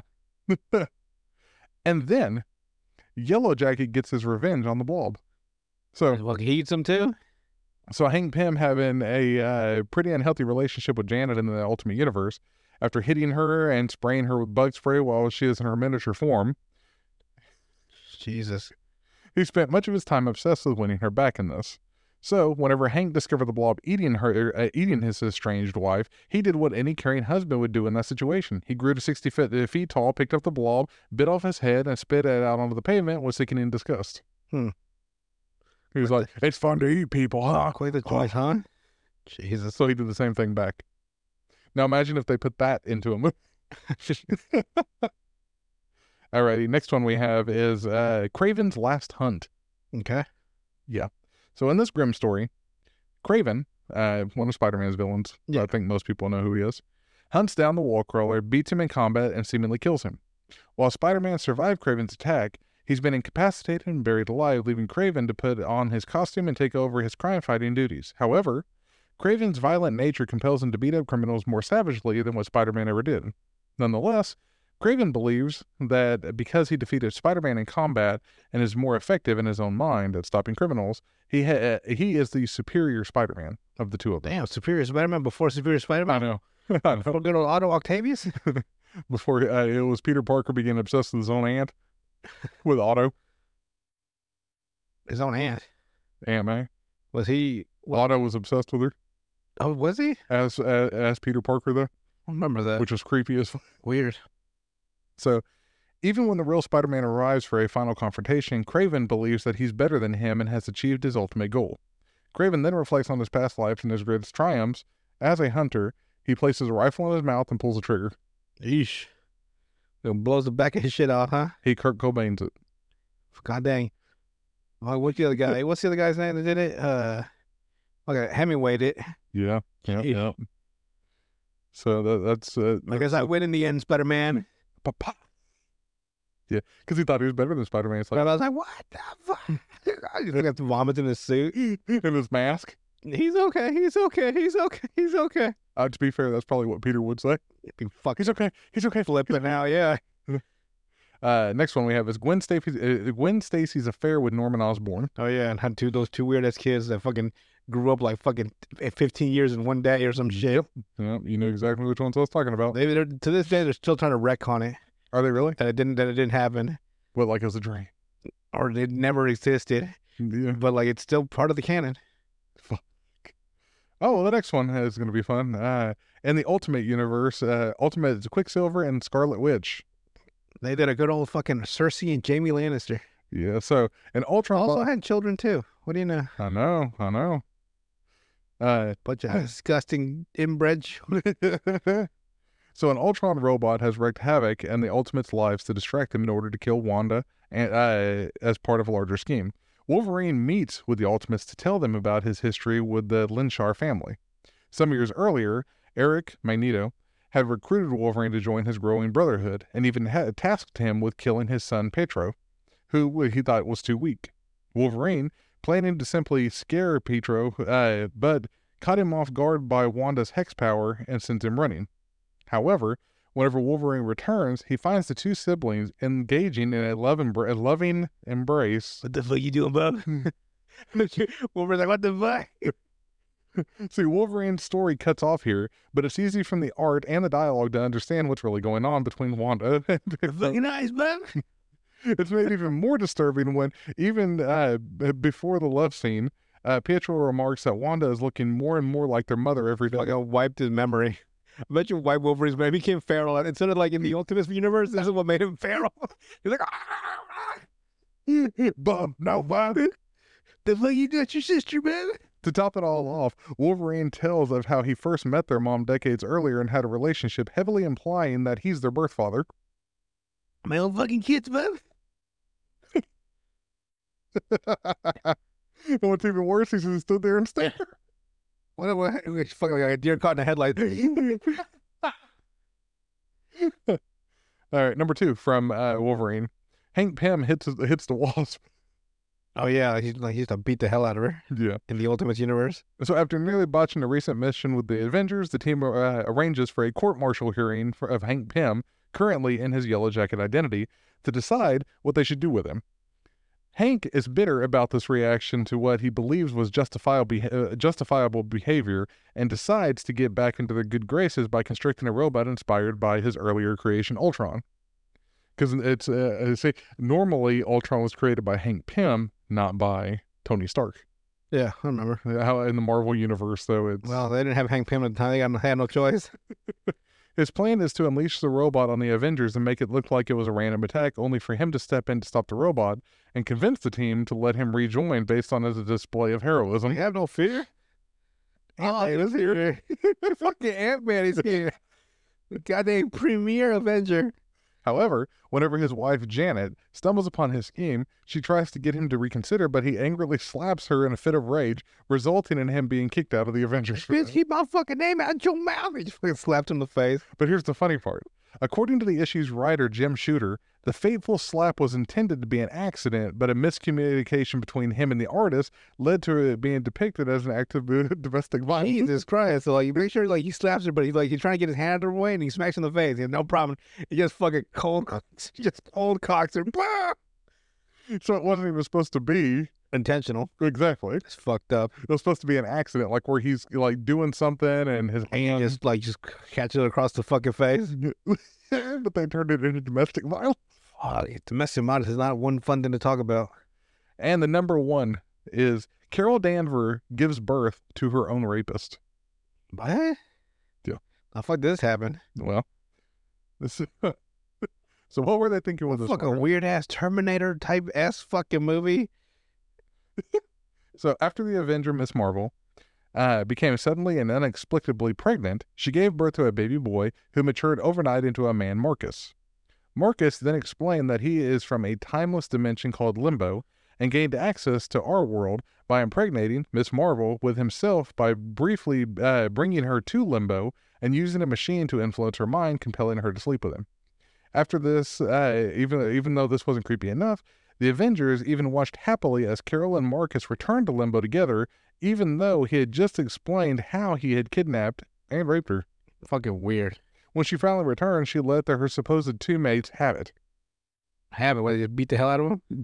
A: And then, Yellow Jacket gets his revenge on the blob. So,
B: Well, he eats them too?
A: so Hank Pym having a uh, pretty unhealthy relationship with Janet in the Ultimate Universe, after hitting her and spraying her with bug spray while she is in her miniature form,
B: Jesus.
A: he spent much of his time obsessed with winning her back in this. So, whenever Hank discovered the blob eating her, uh, eating his estranged wife, he did what any caring husband would do in that situation. He grew to sixty feet, uh, feet tall, picked up the blob, bit off his head, and spit it out onto the pavement with sickening disgust.
B: Hmm.
A: He was like, "It's fun to eat people, huh?"
B: Quite the choice, huh? Jesus.
A: So he did the same thing back. Now imagine if they put that into a movie. Alrighty, next one we have is uh, Kraven's Last Hunt.
B: Okay.
A: So in this grim story, Kraven, uh, one of Spider-Man's villains,
B: Yeah.
A: I think most people know who he is, hunts down the wall crawler, beats him in combat, and seemingly kills him. While Spider-Man survived Kraven's attack, he's been incapacitated and buried alive, leaving Kraven to put on his costume and take over his crime-fighting duties. However, Kraven's violent nature compels him to beat up criminals more savagely than what Spider-Man ever did. Nonetheless, Kraven believes that because he defeated Spider-Man in combat and is more effective in his own mind at stopping criminals, he ha- he is the superior Spider-Man of the two of them.
B: Damn, Superior Spider-Man before Superior
A: I
B: Spider-Man?
A: know. I know.
B: Oh, good old Otto Octavius?
A: Before uh, it was Peter Parker being obsessed with his own aunt, with Otto.
B: His own aunt.
A: Aunt May.
B: Was he? What?
A: Otto was obsessed with her
B: Oh, was he?
A: as uh, as Peter Parker, though,
B: I remember that.
A: which was creepy as fuck.
B: Weird.
A: So, even when the real Spider-Man arrives for a final confrontation, Kraven believes that he's better than him and has achieved his ultimate goal. Kraven then reflects on his past life and his greatest triumphs. As a hunter, he places a rifle in his mouth and pulls the trigger.
B: Eesh. It blows the back of his shit off, huh?
A: He Kurt Cobain's it.
B: God dang. Oh, what's the other guy? What's the other guy's name that did it? Uh, okay, Hemingway did.
A: Yeah, yeah,
B: Jeez.
A: yeah. So that, that's uh,
B: I guess I win in the end, Spider-Man.
A: pa-pa. Yeah, because he thought he was better than Spider-Man. It's
B: But
A: like
B: I was like, what the fuck? I just got to vomit in his suit.
A: in his mask.
B: He's okay. He's okay. He's okay. He's okay.
A: Uh, to be fair, that's probably what Peter would say.
B: Be fucking
A: He's okay. He's okay.
B: flipping out. Yeah.
A: Uh, next one we have is Gwen Stacy's uh, Gwen Stacy's affair with Norman Osborn.
B: Oh yeah, and had two those two weird ass kids that fucking grew up like fucking fifteen years in one day or some shit.
A: Yeah, you know exactly which ones I was talking about.
B: They they're, to this day they're still trying to retcon it
A: Are they really?
B: that it didn't that it didn't happen
A: What, like it was a dream?
B: or it never existed,
A: Yeah.
B: but like it's still part of the canon.
A: Oh, well, the next one is going to be fun. Uh, in the Ultimate Universe, uh, Ultimate is Quicksilver and Scarlet Witch.
B: They did a good old fucking Cersei and Jamie Lannister.
A: Yeah, so an Ultron.
B: Also had children too. What do you know?
A: I know, I know. Uh,
B: Bunch of disgusting inbred children.
A: so an Ultron robot has wreaked havoc in the Ultimate's lives to distract him in order to kill Wanda, and uh, as part of a larger scheme. Wolverine meets with the Ultimates to tell them about his history with the Linshar family. Some years earlier, Eric Magneto had recruited Wolverine to join his growing brotherhood, and even had tasked him with killing his son Pietro, who he thought was too weak. Wolverine, planning to simply scare Pietro, uh, but caught him off guard by Wanda's hex power and sent him running. However, whenever Wolverine returns, he finds the two siblings engaging in a, love embra- a loving embrace.
B: What the fuck you doing, bub? Wolverine's like, what the fuck?
A: See, Wolverine's story cuts off here, but it's easy from the art and the dialogue to understand what's really going on between Wanda and
B: Very nice, man.
A: It's made even more disturbing when, even uh, b- before the love scene, uh, Pietro remarks that Wanda is looking more and more like their mother every day.
B: Like I wiped his memory. I bet you white Wolverine's man became feral. And instead of like in the Ultimate universe, this is what made him feral. He's like,
A: Bob, no, Bob.
B: the fuck you got your sister, man?
A: To top it all off, Wolverine tells of how he first met their mom decades earlier and had a relationship, heavily implying that he's their birth father.
B: My own fucking kids, man.
A: And what's even worse, he just stood there and stared.
B: What, what, it's fucking like a deer caught in a headlight.
A: All right, number two from uh, Wolverine. Hank Pym hits hits the Wasp.
B: Oh yeah, he's like he used to beat the hell out of her
A: Yeah.
B: in the Ultimate universe.
A: So after nearly botching a recent mission with the Avengers, the team uh, arranges for a court-martial hearing for, of Hank Pym, currently in his Yellow Jacket identity, to decide what they should do with him. Hank is bitter about this reaction to what he believes was justifiable, uh, justifiable behavior and decides to get back into their good graces by constricting a robot inspired by his earlier creation, Ultron. Because it's, uh, say, normally Ultron was created by Hank Pym, not by Tony Stark.
B: Yeah, I remember.
A: How in the Marvel universe, though, it's...
B: Well, they didn't have Hank Pym at the time. They got, had no choice.
A: His plan is to unleash the robot on the Avengers and make it look like it was a random attack, only for him to step in to stop the robot and convince the team to let him rejoin based on his display of heroism.
B: We have no fear. Ant-Man is here. Fucking Ant-Man is here. The goddamn premier Avenger.
A: However, whenever his wife Janet stumbles upon his scheme, she tries to get him to reconsider, but he angrily slaps her in a fit of rage, resulting in him being kicked out of the Avengers.
B: Bitch, keep my fucking name out your mouth. He just fucking slapped him in the face.
A: But here's the funny part. According to the issue's writer, Jim Shooter, the fateful slap was intended to be an accident, but a miscommunication between him and the artist led to it being depicted as an act of domestic violence.
B: Jesus Christ. So, like, you make sure, like, he slaps her, but he's, like, he's trying to get his hand out of her way, and he smacks her in the face. He has no problem. He just fucking cold, he just cold cocks her.
A: So it wasn't even supposed to be...
B: Intentional.
A: Exactly.
B: It's fucked up.
A: It was supposed to be an accident, like where he's, like, doing something and his hand...
B: Just, like, just catch it across the fucking face.
A: But they turned it into domestic violence.
B: Oh, domestic violence is not one fun thing to talk about.
A: And the number one is Carol Danvers gives birth to her own rapist.
B: What?
A: Yeah.
B: How fuck this happened?
A: Well, this is... So what were they thinking with this?
B: Fucking weird ass Terminator type ass fucking movie.
A: So after the Avenger Miss Marvel uh, became suddenly and inexplicably pregnant, she gave birth to a baby boy who matured overnight into a man, Marcus. Marcus then explained that he is from a timeless dimension called Limbo and gained access to our world by impregnating Miss Marvel with himself by briefly uh, bringing her to Limbo and using a machine to influence her mind, compelling her to sleep with him. After this, uh, even even though this wasn't creepy enough, the Avengers even watched happily as Carol and Marcus returned to Limbo together, even though he had just explained how he had kidnapped and raped her.
B: Fucking weird.
A: When she finally returned, she let the, her supposed two mates have it.
B: Have it? What, they just beat the hell out of him?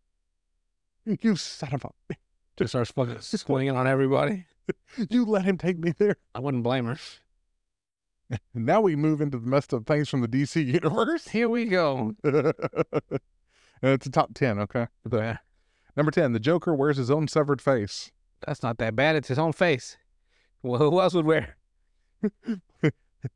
A: You son of a...
B: Just starts fucking swinging on everybody.
A: You let him take me there.
B: I wouldn't blame her.
A: Now we move into the messed up things from the D C universe.
B: Here we go.
A: It's a top ten, okay?
B: Yeah.
A: Number ten, the Joker wears his own severed face.
B: That's not that bad. It's his own face. Well, who else would wear? Where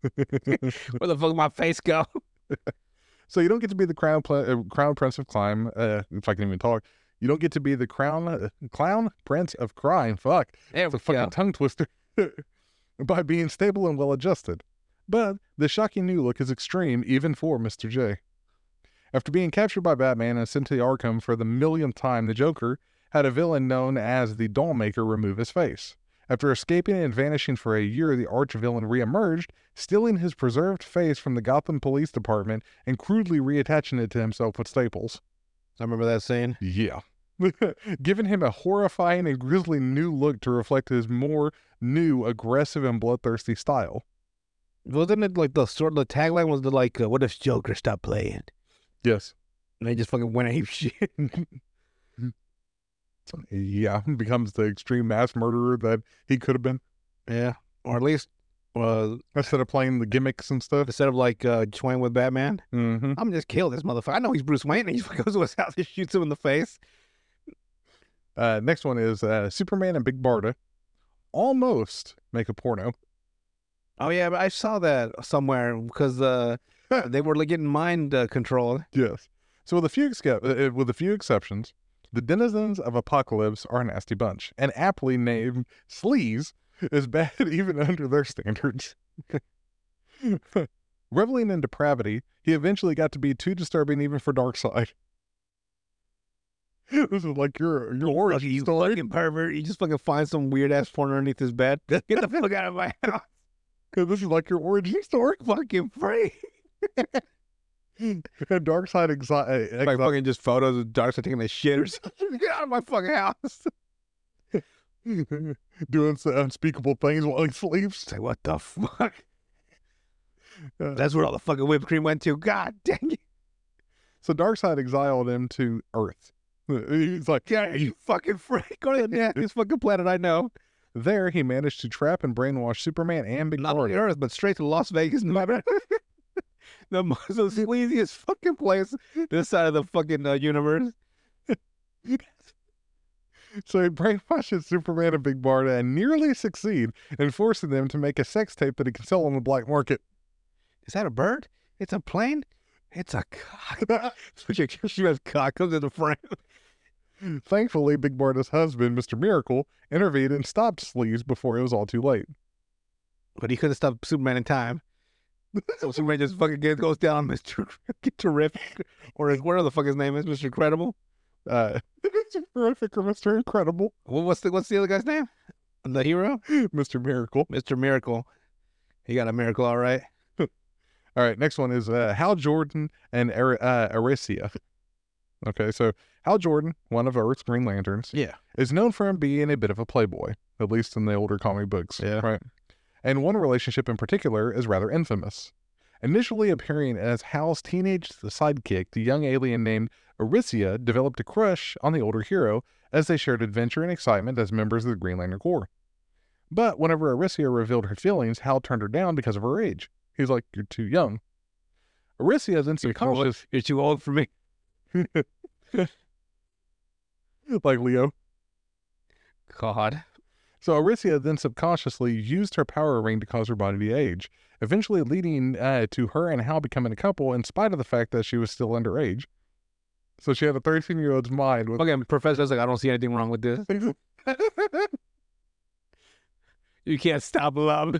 B: the fuck my face go?
A: So you don't get to be the crown pl- uh, crown prince of crime, uh, if I can even talk. You don't get to be the crown uh, clown prince of crime. Fuck.
B: There
A: It's a
B: we
A: fucking
B: go.
A: tongue twister. By being stable and well adjusted. But the shocking new look is extreme even for Mister J. After being captured by Batman and sent to Arkham for the millionth time, the Joker had a villain known as the Dollmaker remove his face. After escaping and vanishing for a year, the arch-villain reemerged, stealing his preserved face from the Gotham Police Department and crudely reattaching it to himself with staples.
B: I remember that scene.
A: Yeah. Giving him a horrifying and grisly new look to reflect his more new, aggressive, and bloodthirsty style.
B: Wasn't it like the sort of the tagline was the like, uh, what if Joker stopped playing?
A: Yes.
B: And they just fucking went ape shit.
A: Yeah, becomes the extreme mass murderer that he could have been.
B: Yeah, or at least uh,
A: Instead of playing the gimmicks and stuff.
B: instead of like uh, Dwayne with Batman,
A: Mm-hmm.
B: I'm just kill this motherfucker. I know he's Bruce Wayne. And he goes to his house and shoots him in the face.
A: Uh, next one is uh, Superman and Big Barda almost make a porno.
B: Oh yeah, but I saw that somewhere because uh, they were like, getting mind uh, controlled.
A: Yes. So with a few exce- uh, with a few exceptions, the denizens of Apocalypse are a nasty bunch, and aptly named Sleaze is bad even under their standards. Reveling in depravity, he eventually got to be too disturbing even for Darkseid. This is like your your origin
B: You
A: story.
B: fucking pervert. You just fucking find some weird ass porn underneath his bed. Get the fuck out of my house.
A: This is like your origin story.
B: Fucking free.
A: And Darkseid exi- uh,
B: Like
A: exi-
B: fucking just photos of Darkseid taking a shit or something. Get out of my fucking house.
A: doing some unspeakable things while he sleeps.
B: Say, what the fuck?
A: Uh,
B: That's where all the fucking whipped cream went to. God dang it.
A: So Darkseid exiled him to Earth. He's like,
B: Yeah, you fucking freak. Go to the nastiest fucking planet I know.
A: there he managed to trap and brainwash Superman and Big
B: Not only
A: Barda.
B: Earth, but straight to Las Vegas, Nevada. The most the sleaziest fucking place this side of the fucking uh, universe.
A: So he brainwashes Superman and Big Barda and nearly succeed in forcing them to make a sex tape that he can sell on the black market.
B: Is that a bird? It's a plane? It's a cock. She has cock comes in the frame.
A: Thankfully, Big Barda's husband, Mister Miracle, intervened and stopped Sleaze before it was all too late.
B: But he couldn't stop Superman in time. So Superman just fucking gets, goes down on Mister Terrific. Or whatever the fuck his name is, Mister Incredible.
A: Uh, Mister Terrific or Mister Incredible,
B: Well, what's the what's the other guy's name? The hero?
A: Mister Miracle.
B: Mister Miracle. He got a miracle, all right.
A: All right, next one is uh, Hal Jordan and Ar- uh, Aricia. Okay, so Hal Jordan, one of Earth's Green Lanterns,
B: Yeah.
A: is known for him being a bit of a playboy, at least in the older comic books.
B: Yeah.
A: Right. And one relationship in particular is rather infamous. Initially appearing as Hal's teenage sidekick, the young alien named Aricia developed a crush on the older hero as they shared adventure and excitement as members of the Green Lantern Corps. But whenever Aricia revealed her feelings, Hal turned her down because of her age. He's like, "You're too young." Aricia then subconscious,
B: You're too old for me.
A: like Leo.
B: God.
A: So Aricia then subconsciously used her power ring to cause her body to age, eventually leading uh, to her and Hal becoming a couple in spite of the fact that she was still underage. So she had a thirteen-year-old's mind with...
B: Okay, Professor's like, I don't see anything wrong with this. You can't stop love.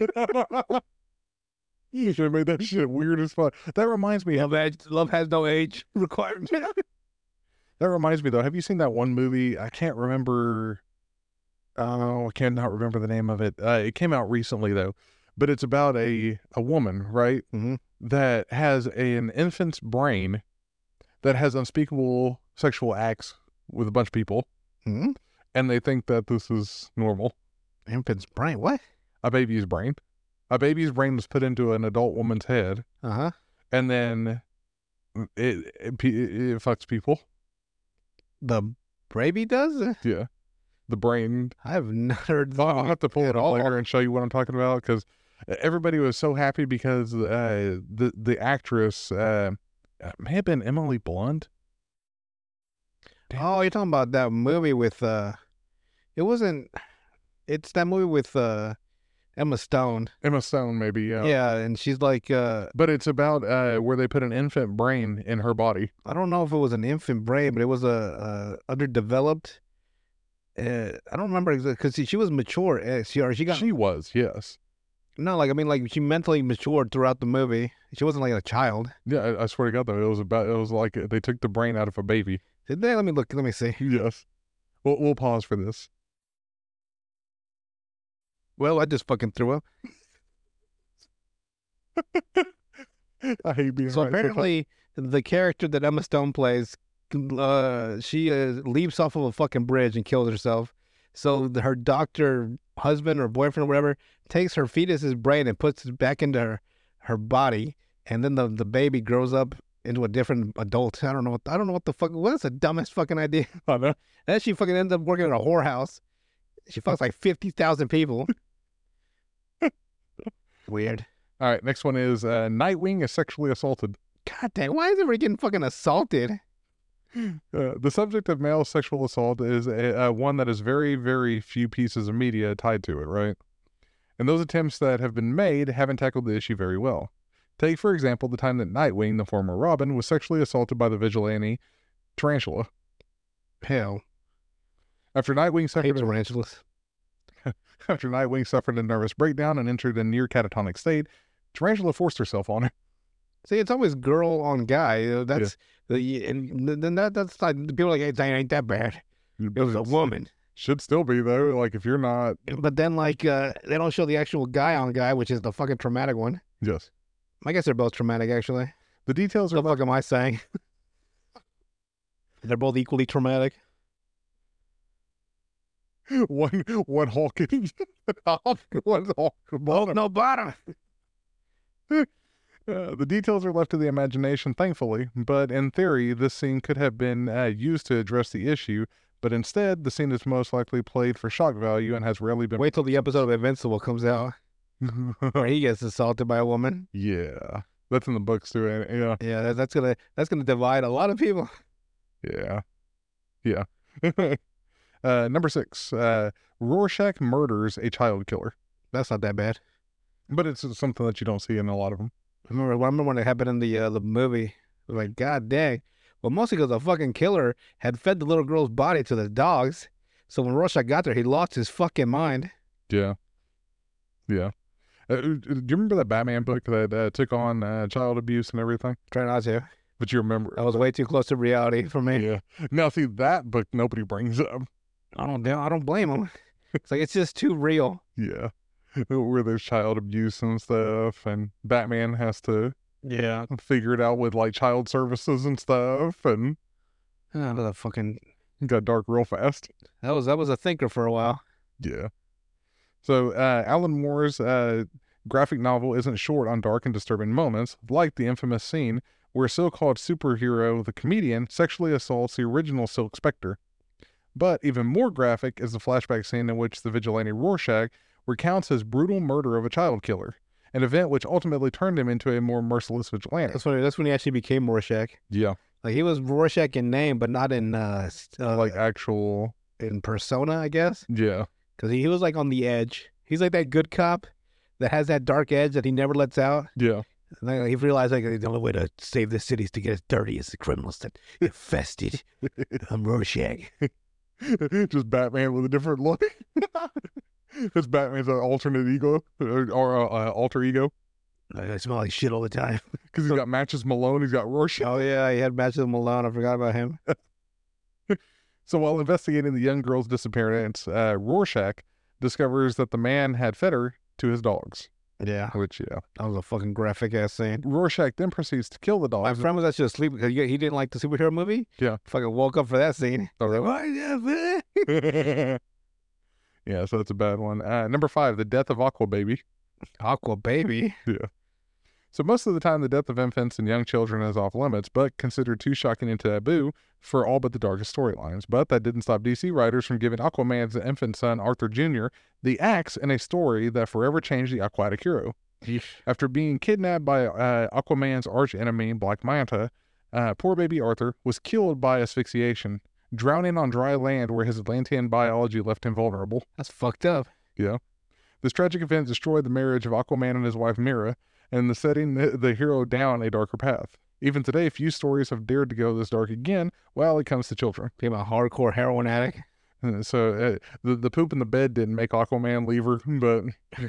A: You should have made that shit weird as fuck. That reminds me...
B: Love has, love has no age requirement.
A: That reminds me, though. Have you seen that one movie? I can't remember... Oh, I cannot remember the name of it. Uh, it came out recently, though. But it's about a, a woman, right?
B: Mm-hmm.
A: That has a, an infant's brain that has unspeakable sexual acts with a bunch of people.
B: Mm-hmm.
A: And they think that this is normal.
B: Infant's brain. What?
A: A baby's brain. A baby's brain was put into an adult woman's head.
B: Uh-huh.
A: And then it, it, it, it fucks people.
B: The baby does?
A: Yeah. The brain.
B: I have not heard that.
A: I'll have to pull it
B: At
A: up
B: all.
A: later and show you what I'm talking about, because everybody was so happy because uh, the the actress uh, may have been Emily Blunt.
B: Oh, you're talking about that movie with, uh, it wasn't, it's that movie with, uh, Emma Stone.
A: Emma Stone, maybe, yeah.
B: Yeah, and she's like, uh,
A: But it's about uh, where they put an infant brain in her body.
B: I don't know if it was an infant brain, but it was a, a underdeveloped. Uh, I don't remember exactly because she, she was mature. Uh, she or she got
A: She was, yes.
B: no, like I mean, like she mentally matured throughout the movie. She wasn't like a child.
A: Yeah, I, I swear to God, though, it was about. It was like they took the brain out of a baby.
B: Did they? Let me look. Let me see.
A: Yes. We'll we'll pause for this.
B: Well, I just fucking threw up.
A: I hate being
B: So
A: right.
B: apparently, the character that Emma Stone plays, uh, she uh, leaps off of a fucking bridge and kills herself. So the, her doctor, husband or boyfriend or whatever, takes her fetus's brain and puts it back into her, her body, and then the the baby grows up into a different adult. I don't know. What, I don't know what the fuck. What is the dumbest fucking idea?
A: I know.
B: And then she fucking ends up working at a whorehouse. She fucks like fifty thousand people. Weird.
A: All right, next one is uh, Nightwing is sexually assaulted.
B: God damn, why is everybody getting fucking assaulted?
A: Uh, the subject of male sexual assault is a, uh, one that has very, very few pieces of media tied to it, right? And those attempts that have been made haven't tackled the issue very well. Take, for example, the time that Nightwing, the former Robin, was sexually assaulted by the vigilante Tarantula.
B: Hell.
A: After Nightwing
B: I hate
A: suffered, a,
B: tarantulas.
A: after Nightwing suffered a nervous breakdown and entered a near catatonic state, Tarantula forced herself on her.
B: See, it's always girl on guy. You know, that's the and then that that's like people are like, hey, that ain't that bad. It was a woman.
A: Should still be though. Like if you're not,
B: But then like uh, they don't show the actual guy on guy, which is the fucking traumatic one.
A: yes.
B: I guess they're both traumatic actually.
A: The details are
B: What the fuck am I saying? They're both equally traumatic.
A: one one Hawking, one's Hawk.
B: Oh, no bottom.
A: Uh, the details are left to the imagination, thankfully, but in theory, this scene could have been uh, used to address the issue, but instead, the scene is most likely played for shock value and has rarely been...
B: Wait till the episode of Invincible comes out where he gets assaulted by a woman.
A: Yeah, that's in the books too, ain't it? Yeah,
B: Yeah, that, that's gonna that's gonna divide a lot of people.
A: yeah, yeah. uh, number six, uh, Rorschach murders a child killer,
B: That's not that bad.
A: but it's something that you don't see in a lot of them.
B: I remember, I remember when it happened in the uh, the movie. It was like, God dang. Well, mostly because the fucking killer had fed the little girl's body to the dogs. So when Rorschach got there, he lost his fucking mind.
A: Yeah, yeah. Uh, do you remember that Batman book that uh, took on uh, child abuse and everything?
B: Try not to.
A: But you remember?
B: That was way too close to reality for me.
A: Yeah. Now, see, that book nobody brings up.
B: I don't. I don't blame him. It's like it's just too real.
A: Yeah. Where there's child abuse and stuff, and Batman has to
B: Yeah.
A: figure it out with like child services and stuff, and
B: Oh, the fucking.
A: it got dark real fast.
B: That was that was a thinker for a while.
A: Yeah. So, uh, Alan Moore's uh, graphic novel isn't short on dark and disturbing moments, like the infamous scene where so-called superhero, the comedian, sexually assaults the original Silk Spectre. But even more graphic is the flashback scene in which the vigilante Rorschach recounts his brutal murder of a child killer, an event which ultimately turned him into a more merciless vigilante.
B: That's when that's when he actually became Rorschach.
A: Yeah,
B: Like he was Rorschach in name, but not in uh, st- uh
A: like actual,
B: in persona, I guess.
A: yeah,
B: Because he, he was like on the edge. He's like that good cop that has that dark edge that he never lets out.
A: yeah.
B: And then he realized like the only way to save this city is to get as dirty as the criminals that infested. I'm Rorschach.
A: Just Batman with a different look. Because Batman's an alternate ego, or, or uh, alter ego.
B: I smell like shit all the time.
A: Because he's got Matches Malone, he's got Rorschach.
B: Oh yeah, he had matches with Malone. I forgot about him.
A: So while investigating the young girl's disappearance, uh, Rorschach discovers that the man had fed her to his dogs.
B: Yeah,
A: Which, yeah.
B: that was a fucking graphic ass scene.
A: Rorschach then proceeds to kill the
B: My
A: dogs.
B: friend was actually asleep because he he didn't like the superhero movie.
A: Yeah.
B: Fucking woke up for that scene.
A: Oh, really?
B: What the fuck?
A: Yeah, so that's a bad one. Uh, number five, the death of Aqua Baby.
B: Aqua baby.
A: So most of the time, the death of infants and young children is off limits, but considered too shocking and taboo for all but the darkest storylines. But that didn't stop D C writers from giving Aquaman's infant son, Arthur Junior, the axe in a story that forever changed the aquatic hero. After being kidnapped by uh, Aquaman's arch enemy, Black Manta, uh, poor baby Arthur was killed by asphyxiation, drowning on dry land where his Atlantean biology left him vulnerable.
B: That's fucked up.
A: Yeah. This tragic event destroyed the marriage of Aquaman and his wife Mira, and the setting the, the hero down a darker path. Even today, few stories have dared to go this dark again while it comes to children.
B: Became a hardcore heroin addict.
A: Uh, So uh, the, the poop in the bed didn't make Aquaman leave her, but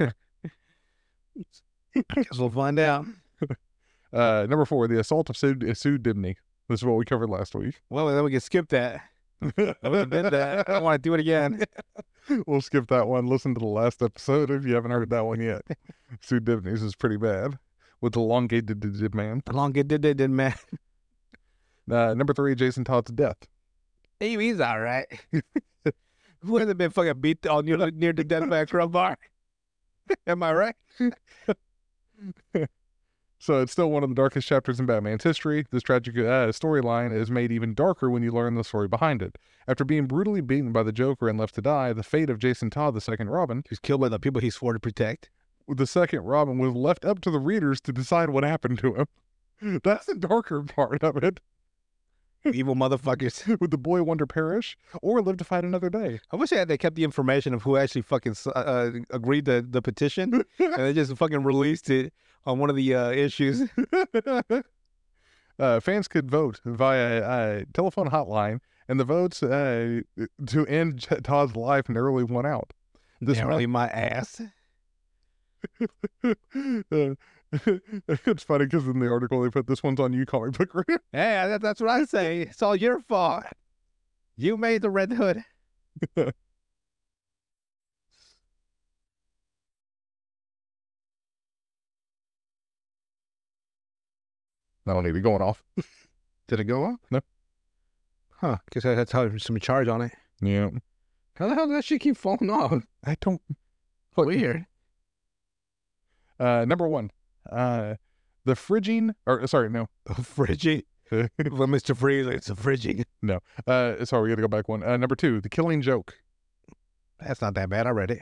B: Guess we'll find out.
A: uh, number four, the assault of Sue, Sue Dibney. This is what we covered last week.
B: Well, then we can skip that. I did that. I don't want to do it again.
A: We'll skip that one. Listen to the last episode if you haven't heard that one yet. Sue Dibney's is pretty bad with the elongated man.
B: How long it did it, didn't matter.
A: Uh, number three, Jason Todd's death.
B: He, he's all right. Who hasn't been fucking beat on near, near to death by a crowbar? Am I right?
A: So it's still one of the darkest chapters in Batman's history. This tragic uh, storyline is made even darker when you learn the story behind it. After being brutally beaten by the Joker and left to die, the fate of Jason Todd, the second Robin,
B: He was killed by the people he swore to protect.
A: the second Robin, was left up to the readers to decide what happened to him. That's the darker part of it.
B: Evil motherfuckers.
A: Would the boy Wonder perish or live to fight another day?
B: I wish they had they kept the information of who actually fucking uh, agreed to the petition, and they just fucking released it on one of the uh, issues.
A: uh, fans could vote via a telephone hotline, and the votes uh, to end Todd's life narrowly won out. This
B: Narrowly my ass.
A: uh, it's funny because in the article they put this one's on you, comic book reader.
B: Yeah, that, that's what I say. It's all your fault. You made the Red Hood.
A: I don't need to be going off.
B: Did it go up?
A: No.
B: Huh. Guess I had to have some charge on it.
A: Yeah.
B: How the hell did that shit keep falling off?
A: I don't.
B: Weird.
A: Uh, number one. Uh, the fridging, or sorry, no.
B: Fridging. Well, Mister Freeze, it's a fridging.
A: Uh, sorry, we got to go back one. Uh, number two, the Killing Joke
B: That's not that bad. I read it.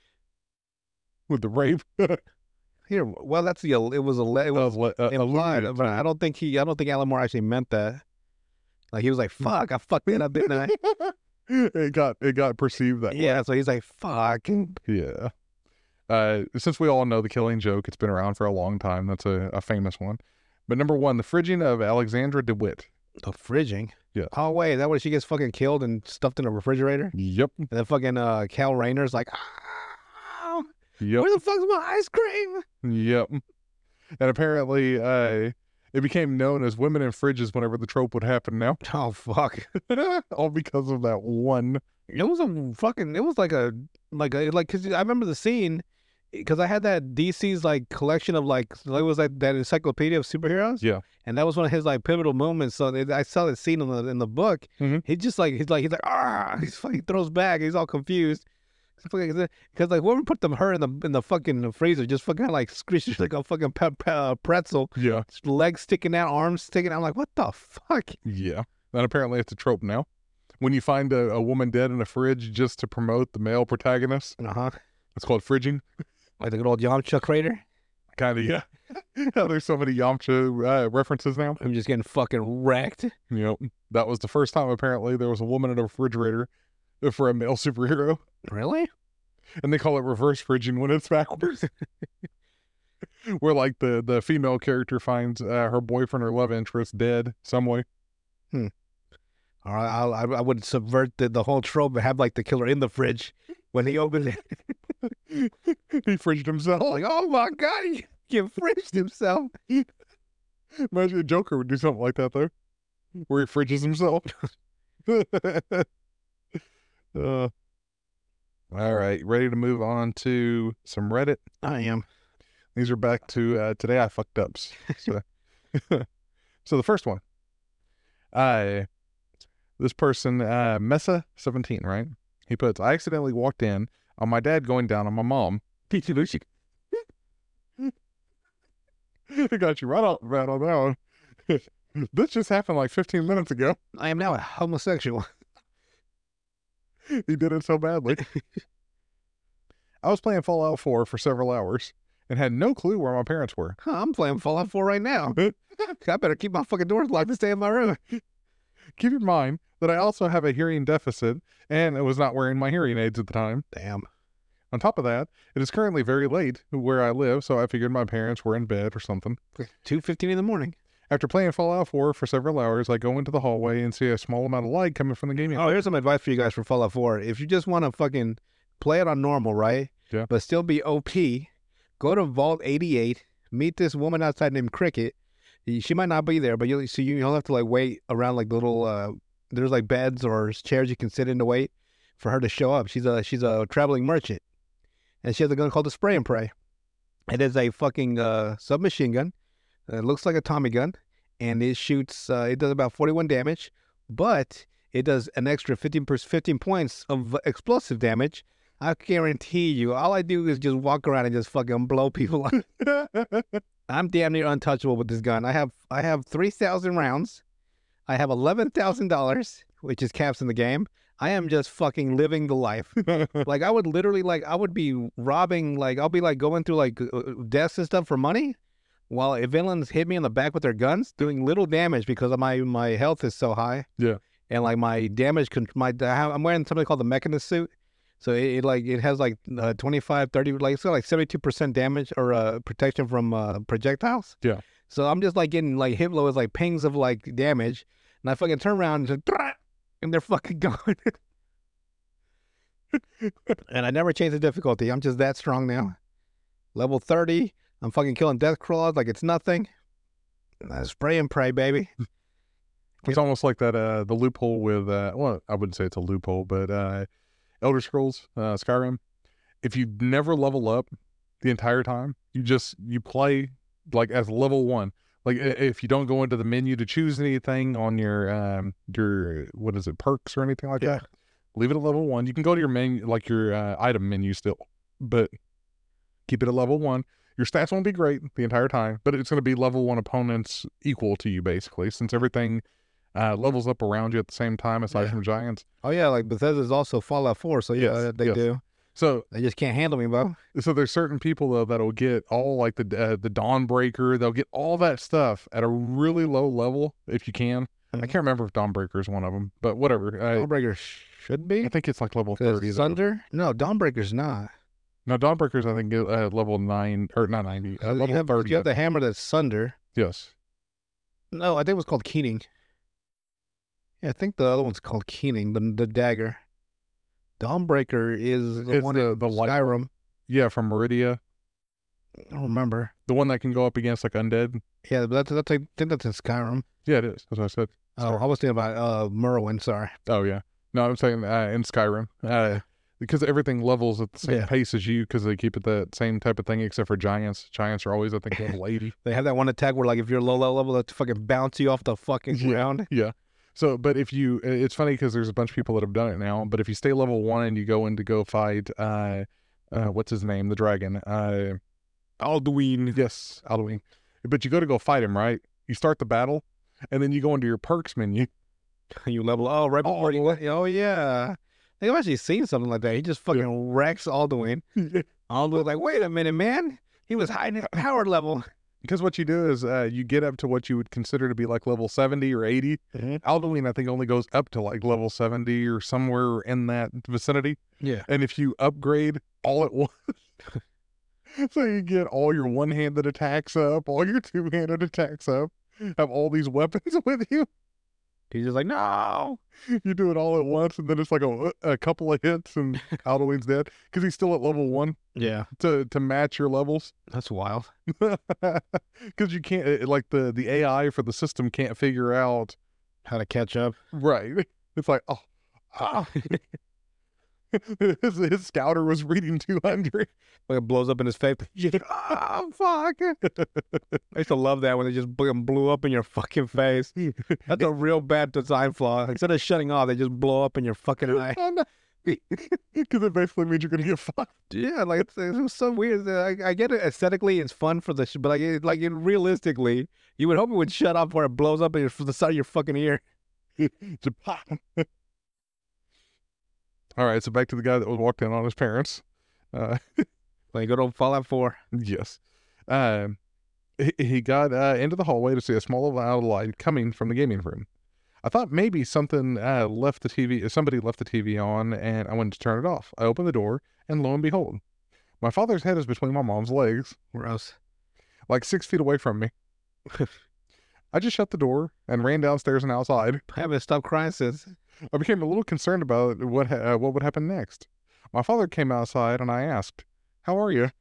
A: with the rape.
B: Here, well, that's the it was a it was
A: uh, uh,
B: implied,
A: alluded.
B: but I don't think he I don't think Alan Moore actually meant that. Like he was like, "Fuck, I fucked it up, didn't I?"
A: it got it got perceived that way.
B: Yeah, so he's like, "Fuck."
A: Yeah. Uh, since we all know the Killing Joke, it's been around for a long time. That's a, a famous one. But number one, the fridging of Alexandra DeWitt.
B: The fridging.
A: Yeah.
B: Oh wait, is that when she gets fucking killed and stuffed in a refrigerator?
A: Yep.
B: And then fucking uh, Cal Rayner's like, "Ah,
A: Yep.
B: where the fuck's my ice cream?"
A: Yep. And apparently, uh, it became known as women in fridges whenever the trope would happen now.
B: Oh fuck.
A: All because of that one.
B: It was a fucking. It was like a like a like because I remember the scene because I had that D C's like collection of like it was like that encyclopedia of superheroes.
A: Yeah.
B: And that was one of his like pivotal moments. So they, I saw the scene in the in the book.
A: Mhm.
B: He just like he's like he's like ah he's fucking throws back. He's all confused. Because like whoever put them her in the in the fucking freezer just fucking like squished like a fucking pe- pe- uh, pretzel.
A: Yeah.
B: Legs sticking out, arms sticking out. I'm like, what the fuck?
A: Yeah. And apparently it's a trope now. When you find a, a woman dead in a fridge just to promote the male protagonist,
B: Uh huh.
A: it's called fridging.
B: Like the good old Yamcha crater.
A: Kind of, yeah. There's so many Yamcha uh, references now.
B: I'm just getting fucking wrecked.
A: You know, that was the first time apparently there was a woman in a refrigerator for a male superhero.
B: Really?
A: And they call it reverse fridging when it's backwards. Where like the, the female character finds uh, her boyfriend or love interest dead some way.
B: All right, I I, I would subvert the, the whole trope and have like the killer in the fridge when he opens it.
A: He fridged himself.
B: Like, oh my god, he, he fridged himself.
A: Imagine a Joker would do something like that though. Where he fridges himself. uh, all right, ready to move on to some Reddit?
B: I am.
A: These are back to uh, today I fucked ups. So, so the first one. I this person, uh, Mesa seventeen, right? He puts, I accidentally walked in on my dad going down on my mom.
B: Peachy Lucy.
A: It got you right off the bat on that one. This just happened like fifteen minutes ago.
B: I am now a homosexual.
A: He did it so badly. I was playing Fallout four for several hours and had no clue where my parents were.
B: Huh, I'm playing Fallout four right now. I better keep my fucking doors locked and stay in my room.
A: Keep in mind that I also have a hearing deficit and I was not wearing my hearing aids at the time.
B: Damn.
A: On top of that, it is currently very late where I live, so I figured my parents were in bed or something.
B: two fifteen in the morning.
A: After playing Fallout four for several hours, I go into the hallway and see a small amount of light coming from the gaming.
B: Oh, here's some advice for you guys for Fallout four. If you just want to fucking play it on normal, right?
A: Yeah.
B: But still be O P, go to Vault eighty-eight, meet this woman outside named Cricket. She might not be there, but you'll so you'll have to like wait around like the little uh there's like beds or chairs you can sit in to wait for her to show up. She's a she's a traveling merchant. And she has a gun called the Spray and Pray. It is a fucking uh, submachine gun. It looks like a Tommy gun. And it shoots, uh, it does about forty-one damage. But it does an extra fifteen, fifteen points of explosive damage. I guarantee you, all I do is just walk around and just fucking blow people up. I'm damn near untouchable with this gun. I have I have three thousand rounds. I have eleven thousand dollars, which is caps in the game. I am just fucking living the life. Like I would literally like I would be robbing like I'll be like going through like uh, desks and stuff for money, while if villains hit me in the back with their guns, doing little damage because of my my health is so high.
A: Yeah.
B: And like my damage, con- my I have, I'm wearing something called the Mechanist suit, so it, it like it has like uh, twenty-five, thirty, like it's got like seventy-two percent damage or uh, protection from uh, projectiles.
A: Yeah.
B: So I'm just like getting like hit low as like pings of like damage, and I fucking turn around and just, and they're fucking gone. And I never change the difficulty. I'm just that strong now. Level thirty. I'm fucking killing death crawlers like it's nothing. Uh, spray and pray, baby.
A: It's almost like that, uh, the loophole with, uh, well, I wouldn't say it's a loophole, but uh, Elder Scrolls, uh, Skyrim. If you never level up the entire time, you just, you play like as level one. Like if you don't go into the menu to choose anything on your, um, your, what is it, perks or anything like
B: Yeah.
A: that, leave it at level one. You can go to your menu, like your uh, item menu still, but keep it at level one. Your stats won't be great the entire time, but it's going to be level one opponents equal to you, basically, since everything uh, levels up around you at the same time, aside
B: Yeah.
A: from giants.
B: Oh yeah, like Bethesda's also Fallout four, so yeah,
A: Yes,
B: they
A: yes.
B: do.
A: So,
B: They just can't handle me, bro.
A: so there's certain people though that'll get all like the uh, the Dawnbreaker. They'll get all that stuff at a really low level if you can. I can't remember if Dawnbreaker is one of them, but whatever. I,
B: Dawnbreaker should be.
A: I think it's like level
B: 'Cause
A: thirty. though.
B: Sunder? No, Dawnbreaker's not.
A: No, Dawnbreaker's I think uh, level nine or not ninety. Uh,
B: you,
A: level
B: have,
A: thirty.
B: you have the hammer that's Sunder.
A: Yes.
B: No, I think it was called Keening. Yeah, I think the other one's called Keening, the the dagger. Dawnbreaker is the
A: It's
B: one
A: the-
B: in
A: the light-
B: Skyrim.
A: Yeah, from Meridia.
B: I don't remember.
A: The one that can go up against like undead.
B: Yeah, but that's, that's I think that's in Skyrim.
A: Yeah, it is. That's what I said.
B: Oh, I was thinking about uh Merwin. Sorry.
A: Oh yeah. No, I'm saying uh, in Skyrim, uh, because everything levels at the same
B: Yeah.
A: pace as you, because they keep it the same type of thing, except for giants. Giants are always, I think, level eighty.
B: They have that one attack where like if you're low low level, they fucking bounce you off the fucking
A: Yeah.
B: ground.
A: Yeah. So, but if you, it's funny because there's a bunch of people that have done it now. But if you stay level one and you go in to go fight, uh, uh, what's his name, the dragon, uh, Alduin. Yes, Alduin. But you go to go fight him, right? You start the battle, and then you go into your perks menu.
B: You level oh right before you oh yeah. I think I've actually seen something like that. He just fucking wrecks Alduin. Alduin's like, wait a minute, man. He was hiding at power level.
A: Because what you do is uh, you get up to what you would consider to be like level seventy or eighty. Alduin, I think, only goes up to like level seventy or somewhere in that vicinity.
B: Yeah.
A: And if you upgrade all at once, so you get all your one-handed attacks up, all your two-handed attacks up, have all these weapons with you.
B: He's just like, no.
A: You do it all at once, and then it's like a, a couple of hits, and Alduin's dead because he's still at level one
B: Yeah.
A: to to match your levels.
B: That's wild.
A: Because you can't, it- like the the A I for the system can't figure out.
B: How to catch up.
A: Right. It's like, oh, ah. his, his scouter was reading two hundred.
B: Like it blows up in his face. Oh, fuck. I used to love that when they just fucking blew up in your fucking face. That's a real bad design flaw. Instead of shutting off, they just blow up in your fucking eye.
A: Because it basically means you're going to get fucked.
B: Yeah, like it's, it was so weird. I, I get it aesthetically, it's fun for the, sh- but like, it, like it, realistically, you would hope it would shut off before it blows up in your, from the side of your fucking ear.
A: It's a pop. All right, so back to the guy that was walked in on his parents. Uh,
B: Like good old Fallout four.
A: yes. Um, he, he got uh, into the hallway to see a small loud light coming from the gaming room. I thought maybe something uh, left the T V, somebody left the T V on, and I went to turn it off. I opened the door, and lo and behold, my father's head is between my mom's legs,
B: Gross.
A: like six feet away from me. I just shut the door and ran downstairs and outside.
B: I haven't stopped crying since.
A: I became a little concerned about what ha- uh, what would happen next. My father came outside, and I asked, "How are you?"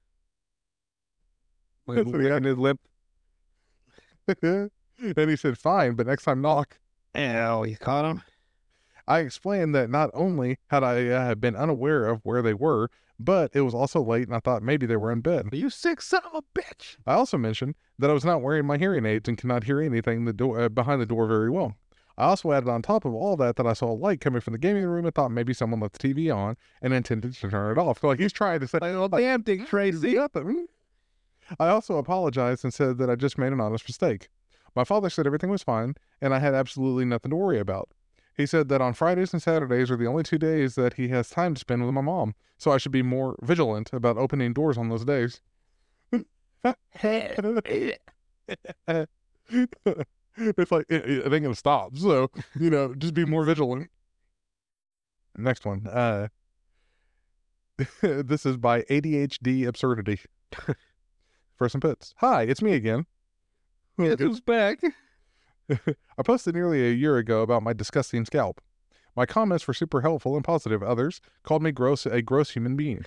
B: Like, licking his lip.
A: And he said, "Fine, but next time knock."
B: Ew, you caught him?
A: I explained that not only had I uh, been unaware of where they were, but it was also late and I thought maybe they were in bed.
B: You sick son of a bitch.
A: I also mentioned that I was not wearing my hearing aids and could not hear anything the door uh, behind the door very well. I also added on top of all that that I saw a light coming from the gaming room and thought maybe someone left the T V on and intended to turn it off. So like he's trying to say,
B: Like, oh, damn thing, Tracy.
A: nothing. I also apologized and said that I just made an honest mistake. My father said everything was fine, and I had absolutely nothing to worry about. He said that on Fridays and Saturdays are the only two days that he has time to spend with my mom, so I should be more vigilant about opening doors on those days. It's like, it, it ain't gonna stop, so, you know, just be more vigilant. Next one. Uh, this is by A D H D Absurdity. First and puts. Hi, it's me again.
B: Guess who's back?
A: I posted nearly a year ago about my disgusting scalp. My comments were super helpful and positive. Others called me gross, a gross human being.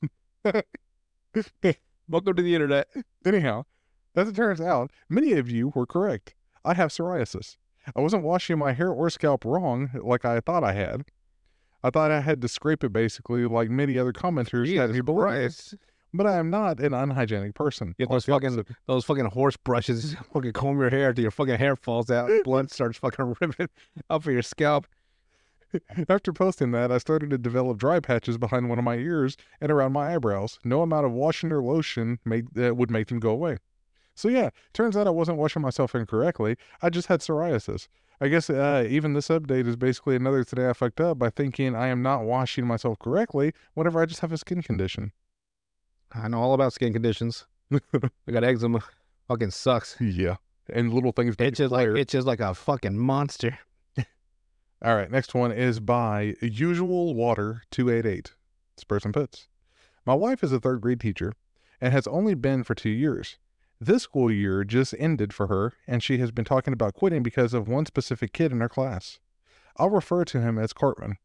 B: Welcome to the internet.
A: Anyhow, as it turns out, many of you were correct. I have psoriasis. I wasn't washing my hair or scalp wrong like I thought I had. I thought I had to scrape it basically like many other commenters had me believe.
B: Christ.
A: But I am not an unhygienic person.
B: You have those
A: Quite the
B: fucking
A: opposite.
B: those fucking horse brushes. Fucking comb your hair till your fucking hair falls out. Blood starts fucking ripping up for your scalp.
A: After posting that, I started to develop dry patches behind one of my ears and around my eyebrows. No amount of washing or lotion made, uh, would make them go away. So yeah, turns out I wasn't washing myself incorrectly. I just had psoriasis. I guess uh, even this update is basically another today I fucked up by thinking I am not washing myself correctly whenever I just have a skin condition.
B: I know all about skin conditions. I got eczema. Fucking sucks.
A: Yeah. And little things make
B: It's
A: you
B: just like
A: tired.
B: it's just like a fucking monster.
A: All right, next one is by Usual Water two eighty-eight. This person puts, my wife is a third grade teacher and has only been for two years. This school year just ended for her, and she has been talking about quitting because of one specific kid in her class. I'll refer to him as Cartman.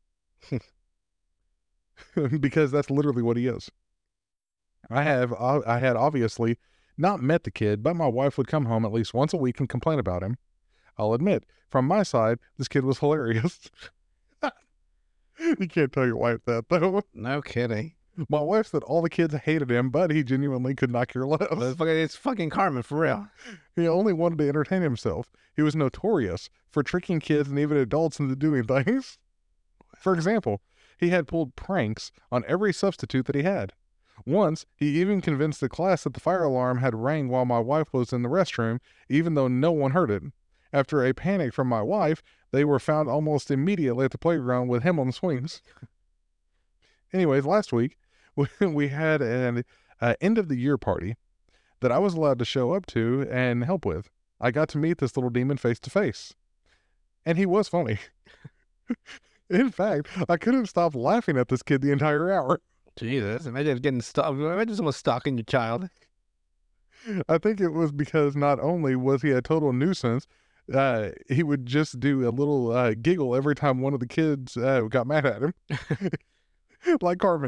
A: Because that's literally what he is. I have, I had obviously not met the kid, but my wife would come home at least once a week and complain about him. I'll admit, from my side, this kid was hilarious. You can't tell your wife that, though.
B: No kidding.
A: My wife said all the kids hated him, but he genuinely could not care
B: But
A: less.
B: it's fucking, it's fucking Carmen for real.
A: He only wanted to entertain himself. He was notorious for tricking kids and even adults into doing things. For example, he had pulled pranks on every substitute that he had. Once, he even convinced the class that the fire alarm had rang while my wife was in the restroom, even though no one heard it. After a panic from my wife, they were found almost immediately at the playground with him on the swings. Anyways, last week, we had an uh, end-of-the-year party that I was allowed to show up to and help with. I got to meet this little demon face-to-face. And he was funny. In fact, I couldn't stop laughing at this kid the entire hour.
B: Jesus, imagine getting stuck. Imagine someone stalking your child.
A: I think it was because not only was he a total nuisance, uh, he would just do a little uh, giggle every time one of the kids uh, got mad at him. Like Carmen.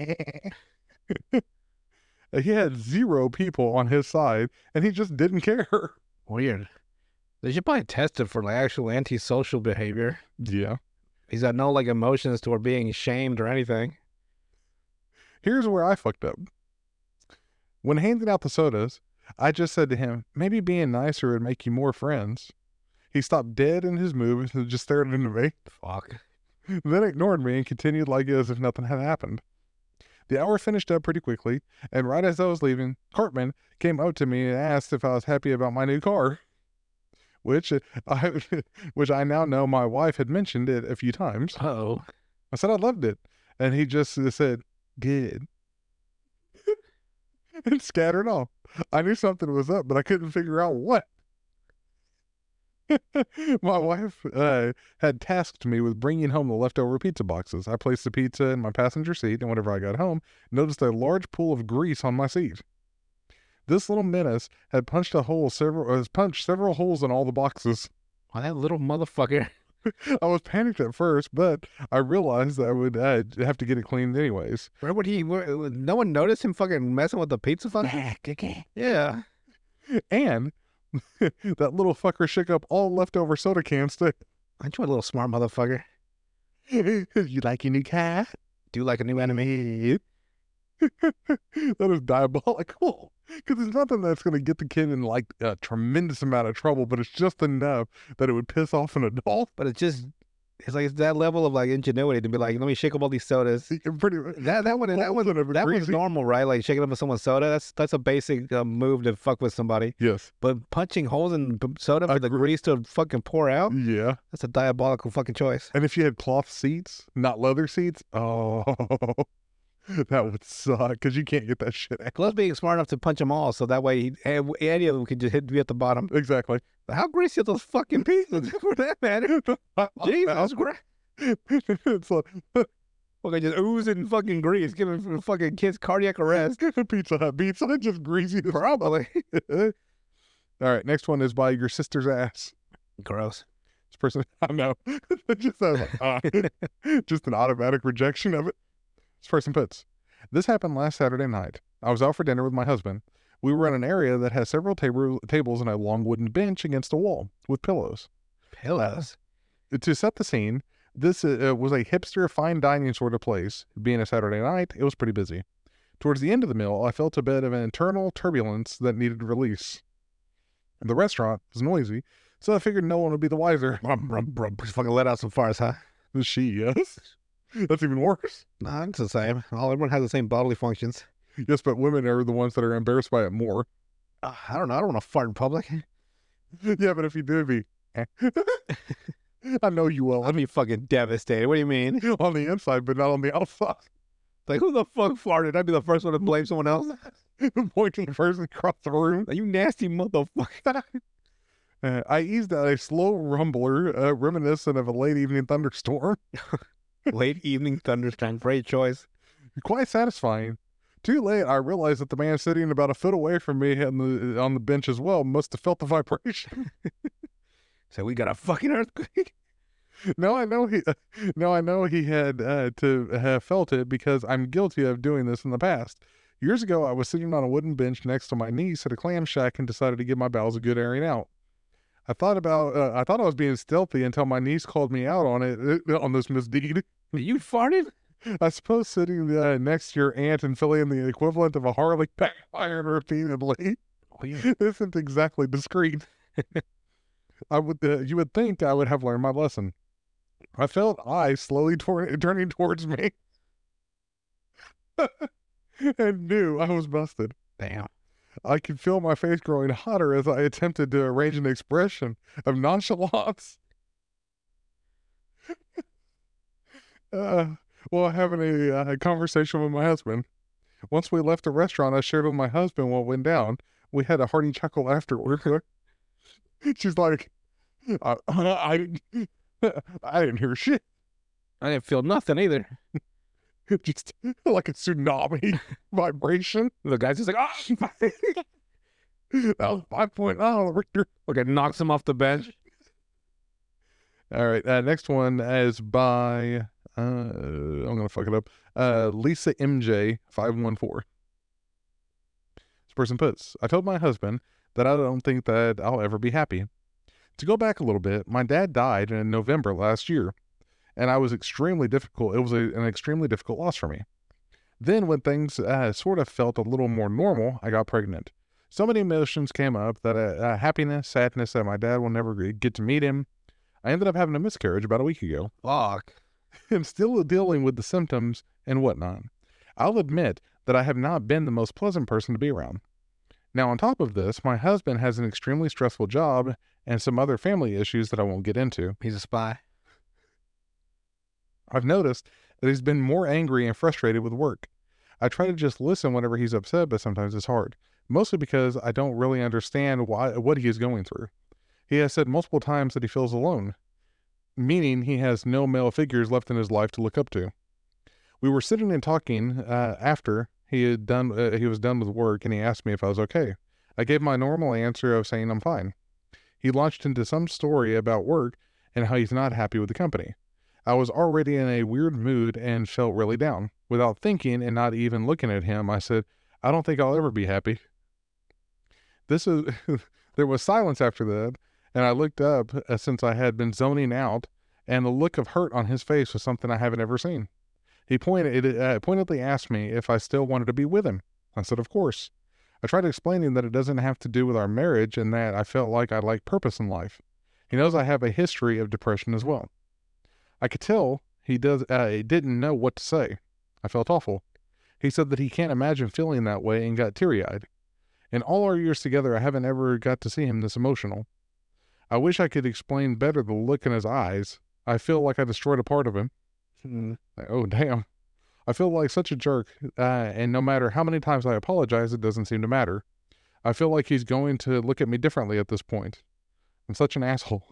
A: He had zero people on his side, and he just didn't care.
B: Weird. They should probably test it for like actual antisocial behavior.
A: Yeah.
B: He's got no like emotions toward being shamed or anything.
A: Here's where I fucked up. When handing out the sodas, I just said to him, maybe being nicer would make you more friends. He stopped dead in his move and just stared into me,
B: Fuck.
A: then ignored me and continued like as if nothing had happened. The hour finished up pretty quickly, and right as I was leaving, Cartman came up to me and asked if I was happy about my new car, which I, which I now know my wife had mentioned it a few times.
B: Oh.
A: I said I loved it, and he just said, good. And scattered off. I knew something was up, but I couldn't figure out what. My wife uh, had tasked me with bringing home the leftover pizza boxes. I placed the pizza in my passenger seat, and whenever I got home, noticed a large pool of grease on my seat. This little menace had punched a hole several, has punched several holes in all the boxes.
B: Why that little motherfucker?
A: I was panicked at first, but I realized that I would uh, have to get it cleaned anyways.
B: Where would he? Where, no one noticed him fucking messing with the pizza fucker? Yeah.
A: And that little fucker shook up all leftover soda cans too.
B: Aren't you a little smart motherfucker?
A: You like your new car?
B: Do you like a new enemy?
A: That is diabolical. Because there's nothing that's going to get the kid in like a tremendous amount of trouble, but it's just enough that it would piss off an adult.
B: But it's just It's like it's that level of like ingenuity to be like, let me shake up all these sodas.
A: Pretty
B: That that one that one
A: Holding it
B: that was
A: greasy.
B: normal, right? Like shaking up someone's soda. That's that's a basic uh, move to fuck with somebody.
A: Yes.
B: But punching holes in b- soda for
A: I
B: the
A: agree.
B: grease to fucking pour out.
A: Yeah.
B: That's a diabolical fucking choice.
A: And if you had cloth seats, not leather seats, oh, that would suck because you can't get that shit out.
B: Plus being smart enough to punch them all, so that way he, eh, any of them could just hit be at the bottom.
A: Exactly.
B: But how greasy are those fucking pieces for that matter? Jesus Christ.
A: It's like
B: Fucking just oozing fucking grease, giving fucking kids cardiac arrest.
A: Pizza Hut pizza, just greasy. as
B: Probably.
A: All right, next one is by your sister's ass.
B: Gross.
A: This person, I know, just sounds like, ah, just an automatic rejection of it. This person puts, this happened last Saturday night. I was out for dinner with my husband. We were in an area that has several table, tables and a long wooden bench against a wall with pillows.
B: Pillows.
A: To set the scene, this uh, was a hipster fine dining sort of place. Being a Saturday night, it was pretty busy. Towards the end of the meal, I felt a bit of an internal turbulence that needed release. The restaurant was noisy, so I figured no one would be the wiser.
B: Brum, brum, brum. Just fucking let out some farts, huh?
A: She, yes. That's even worse.
B: Nah, it's the same. All everyone has the same bodily functions.
A: Yes, but women are the ones that are embarrassed by it more.
B: Uh, I don't know. I don't want to fart in public.
A: Yeah, but if you do, it'd be, eh. I know you will.
B: I'd be fucking devastated. What do you mean?
A: On the inside, but not on the outside.
B: Like, who the fuck farted? I'd be the first one to blame someone else.
A: Pointing the person across the room.
B: Like, you nasty motherfucker.
A: Uh, I eased out a slow rumbler, uh, reminiscent of a late evening thunderstorm.
B: Late evening thunderstorm. Great choice.
A: Quite satisfying. Too late, I realized that the man sitting about a foot away from me on the on the bench as well must have felt the vibration.
B: So we got a fucking earthquake.
A: No, I know he. No, I know he had uh, to have felt it because I'm guilty of doing this in the past. Years ago, I was sitting on a wooden bench next to my niece at a clam shack and decided to give my bowels a good airing out. I thought about. Uh, I thought I was being stealthy until my niece called me out on it uh, on this misdeed.
B: You farted?
A: I suppose sitting uh, next to your aunt and feeling the equivalent of a Harley backfiring repeatedly
B: Oh, yeah.
A: isn't exactly discreet. I would. Uh, you would think I would have learned my lesson. I felt eyes slowly tor- turning towards me, and knew I was busted.
B: Damn.
A: I could feel my face growing hotter as I attempted to arrange an expression of nonchalance. uh, while having a uh, conversation with my husband. Once we left the restaurant, I shared with my husband what went down. We had a hearty chuckle afterward. She's like, I, I, didn't, I didn't hear shit.
B: I didn't feel nothing either.
A: Just like a tsunami vibration.
B: The guy's just like, oh,
A: That was five point oh, Richter.
B: okay, knocks him off the bench.
A: All right, uh, next one is by, uh, I'm going to fuck it up, uh, Lisa M J five one four. This person puts, I told my husband that I don't think that I'll ever be happy. To go back a little bit, my dad died in November last year, and I was extremely difficult. It was a, an extremely difficult loss for me. Then when things uh, sort of felt a little more normal, I got pregnant. So many emotions came up that uh, uh, happiness, sadness that my dad will never get to meet him. I ended up having a miscarriage about a week ago.
B: Fuck.
A: I'm still dealing with the symptoms and whatnot. I'll admit that I have not been the most pleasant person to be around. Now, on top of this, my husband has an extremely stressful job and some other family issues that I won't get into.
B: He's a spy.
A: I've noticed that he's been more angry and frustrated with work. I try to just listen whenever he's upset, but sometimes it's hard. Mostly because I don't really understand why what he is going through. He has said multiple times that he feels alone, meaning he has no male figures left in his life to look up to. We were sitting and talking uh, after he had done. Uh, he was done with work, and he asked me if I was okay. I gave my normal answer of saying I'm fine. He launched into some story about work and how he's not happy with the company. I was already in a weird mood and felt really down. Without thinking and not even looking at him, I said, I don't think I'll ever be happy. This is. There was silence after that, and I looked up uh, since I had been zoning out, and the look of hurt on his face was something I haven't ever seen. He pointed, uh, pointedly asked me if I still wanted to be with him. I said, of course. I tried explaining that it doesn't have to do with our marriage and that I felt like I lacked purpose in life. He knows I have a history of depression as well. I could tell he does. Uh, he didn't know what to say. I felt awful. He said that he can't imagine feeling that way and got teary-eyed. In all our years together, I haven't ever got to see him this emotional. I wish I could explain better the look in his eyes. I feel like I destroyed a part of him.
B: Hmm.
A: Like, oh, damn. I feel like such a jerk, uh, and no matter how many times I apologize, it doesn't seem to matter. I feel like he's going to look at me differently at this point. I'm such an asshole.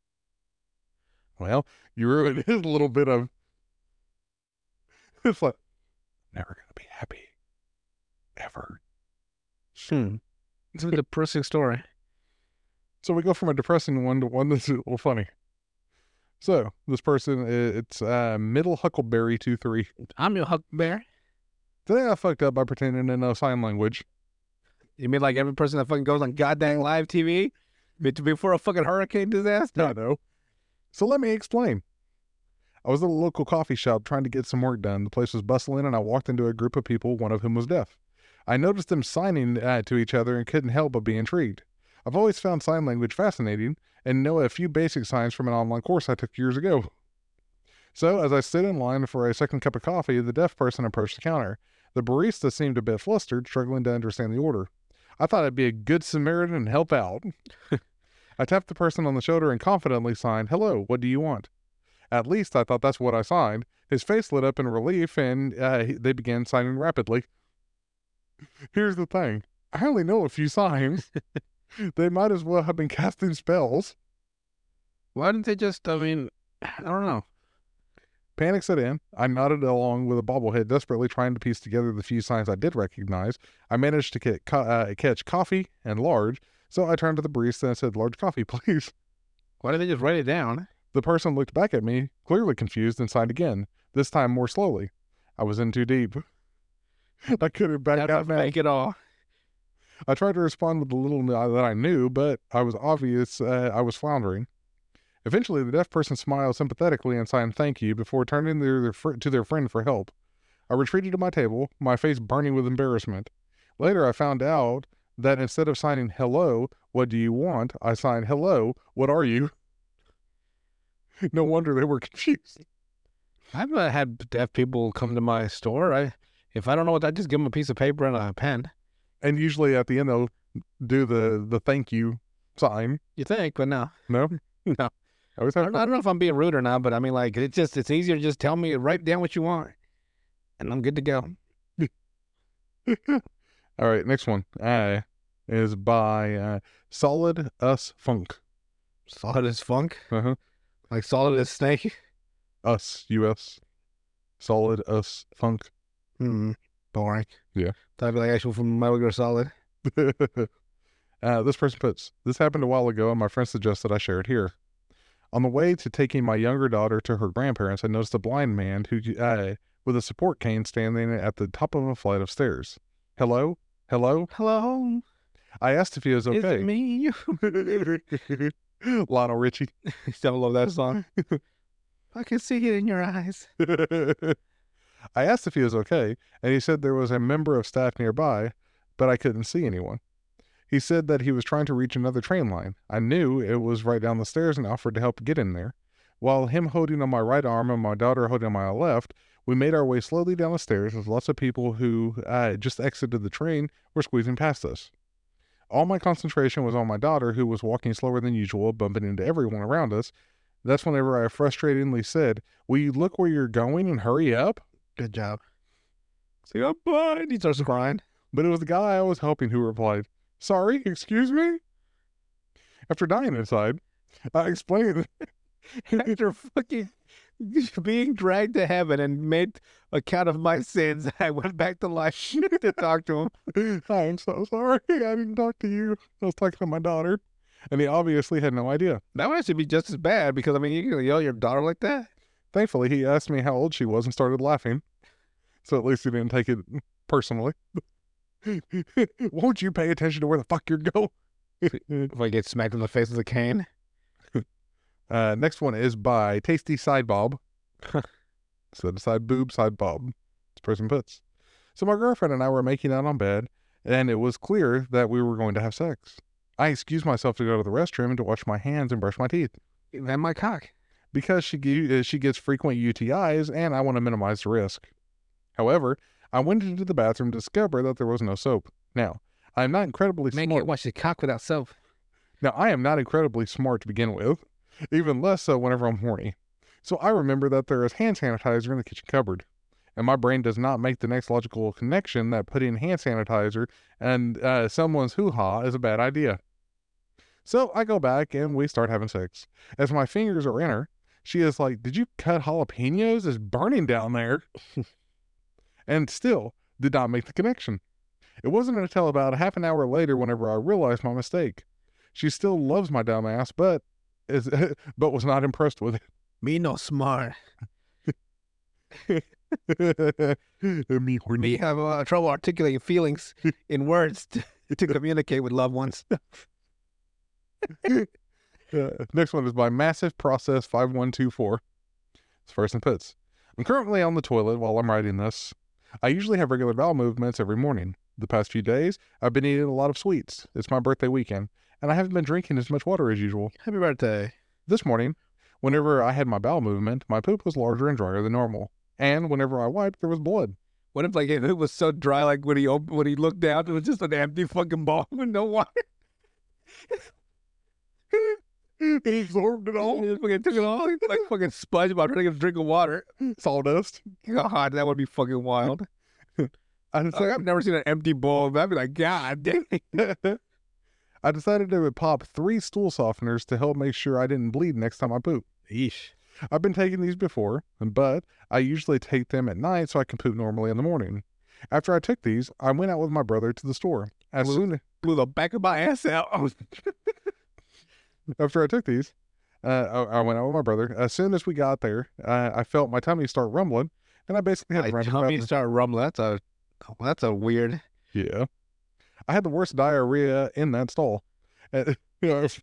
A: Well, you ruined his little bit of... It's like, never gonna be happy. Ever.
B: Hmm. It's a depressing story.
A: So we go from a depressing one to one that's a little funny. So, this person, it's uh, Middle Huckleberry two three.
B: I'm your huckleberry.
A: Today I fucked up by pretending to know sign language.
B: You mean like every person that fucking goes on goddamn live T V be- before a fucking hurricane disaster?
A: I know. So let me explain. I was at a local coffee shop trying to get some work done. The place was bustling, and I walked into a group of people, one of whom was deaf. I noticed them signing uh, to each other and couldn't help but be intrigued. I've always found sign language fascinating and know a few basic signs from an online course I took years ago. So, as I stood in line for a second cup of coffee, the deaf person approached the counter. The barista seemed a bit flustered, struggling to understand the order. I thought I'd be a good Samaritan and help out. I tapped the person on the shoulder and confidently signed, "Hello, what do you want?" At least I thought that's what I signed. His face lit up in relief, and uh, they began signing rapidly. Here's the thing. I only know a few signs. They might as well have been casting spells.
B: Why didn't they just, I mean, I don't know.
A: Panic set in. I nodded along with a bobblehead, desperately trying to piece together the few signs I did recognize. I managed to get, co- uh, catch coffee and large, so I turned to the barista and said, "Large coffee, please."
B: Why didn't they just write it down?
A: The person looked back at me, clearly confused, and signed again, this time more slowly. I was in too deep. I couldn't back
B: Not
A: out now.
B: fake it all.
A: I tried to respond with the little that I knew, but I was obvious uh, I was floundering. Eventually, the deaf person smiled sympathetically and signed "thank you" before turning their, their fr- to their friend for help. I retreated to my table, my face burning with embarrassment. Later, I found out that instead of signing "hello, what do you want?" I signed "hello, what are you?" No wonder they were confused.
B: I've uh, had deaf people come to my store. I, if I don't know what, I just give them a piece of paper and a pen.
A: And usually at the end, they'll do the, the thank you sign.
B: You think, but no.
A: No?
B: No.
A: I always
B: I
A: have
B: don't, I don't know if I'm being rude or not, but I mean, like, it's just, it's easier to just tell me, write down what you want, and I'm good to go.
A: All right, next one uh, is by uh, Solid Us Funk.
B: Solid as funk?
A: Uh-huh.
B: Like solid as snake?
A: Us, U S. Solid Us Funk.
B: Hmm. Boring.
A: Yeah.
B: That'd be like actual from Metal Gear Solid.
A: uh, this person puts, "This happened a while ago, and my friend suggested I share it here. On the way to taking my younger daughter to her grandparents, I noticed a blind man who, uh, with a support cane standing at the top of a flight of stairs. Hello? Hello?
B: Hello?
A: I asked if he was
B: Is
A: okay.
B: it me?
A: Lionel Richie.
B: Still love that song. I can see it in your eyes.
A: I asked if he was okay, and he said there was a member of staff nearby, but I couldn't see anyone. He said that he was trying to reach another train line. I knew it was right down the stairs and offered to help get in there. While him holding on my right arm and my daughter holding on my left, we made our way slowly down the stairs as lots of people who uh, just exited the train were squeezing past us. All my concentration was on my daughter, who was walking slower than usual, bumping into everyone around us. That's whenever I frustratingly said, "Will you look where you're going and hurry up?"
B: Good job. See, I'm blind. He starts crying.
A: But it was the guy I was helping who replied, "Sorry, excuse me?" After dying inside, I explained
B: After fucking being dragged to heaven and made account of my sins, I went back to life to talk to him.
A: I'm so sorry. I didn't talk to you. I was talking to my daughter. And he obviously had no idea.
B: That would actually be just as bad because, I mean, you can yell at your daughter like that.
A: Thankfully, he asked me how old she was and started laughing. So at least he didn't take it personally. Won't you pay attention to where the fuck you're going?
B: If I get smacked in the face with a cane.
A: Uh, next one is by Tasty Side Bob. Set aside boob, side bob. This person puts. So my girlfriend and I were making out on bed, and it was clear that we were going to have sex. I excused myself to go to the restroom and to wash my hands and brush my teeth.
B: Then my cock.
A: because she ge- uh, she gets frequent U T Is and I want to minimize the risk. However, I went into the bathroom to discover that there was no soap. Now, I am not incredibly
B: Man
A: smart.
B: can't wash his cock without soap.
A: Now, I am not incredibly smart to begin with, even less so whenever I'm horny. So I remember that there is hand sanitizer in the kitchen cupboard, and my brain does not make the next logical connection that putting hand sanitizer and uh, someone's hoo-ha is a bad idea. So I go back and we start having sex. As my fingers are in her, she is like, "Did you cut jalapenos? It's burning down there." And still did not make the connection. It wasn't until about half an hour later whenever I realized my mistake. She still loves my dumb ass, but is but was not impressed with
B: Me no smart.
A: it. Me horny.
B: Me have uh, trouble articulating feelings in words to, to communicate with loved ones.
A: Uh, next one is by Massive Process five one two four. It's first and puts. I'm currently on the toilet while I'm writing this. I usually have regular bowel movements every morning. The past few days, I've been eating a lot of sweets. It's my birthday weekend, and I haven't been drinking as much water as usual.
B: Happy birthday.
A: This morning, whenever I had my bowel movement, my poop was larger and drier than normal. And whenever I wiped, there was blood.
B: What if like if it was so dry, like when he opened, when he looked down, it was just an empty fucking ball with no water.
A: He absorbed it all.
B: He just fucking took it all like fucking SpongeBob trying to get a drink of water.
A: Sawdust.
B: God, that would be fucking wild.
A: I
B: It's like I've never seen an empty bowl. I'd be like, God damn it.
A: I decided to pop three stool softeners to help make sure I didn't bleed next time I poop.
B: Yeesh.
A: I've been taking these before, but I usually take them at night so I can poop normally in the morning. After I took these, I went out with my brother to the store. As
B: Blew-
A: soon
B: Blew the back of my ass out. Oh,
A: after I took these, uh, I, I went out with my brother. As soon as we got there, uh, I felt my tummy start rumbling, and I basically had to
B: my
A: run to the
B: tummy
A: bathroom.
B: started rumbling. That's a, that's a weird.
A: Yeah, I had the worst diarrhea in that stall. Uh, you know, if-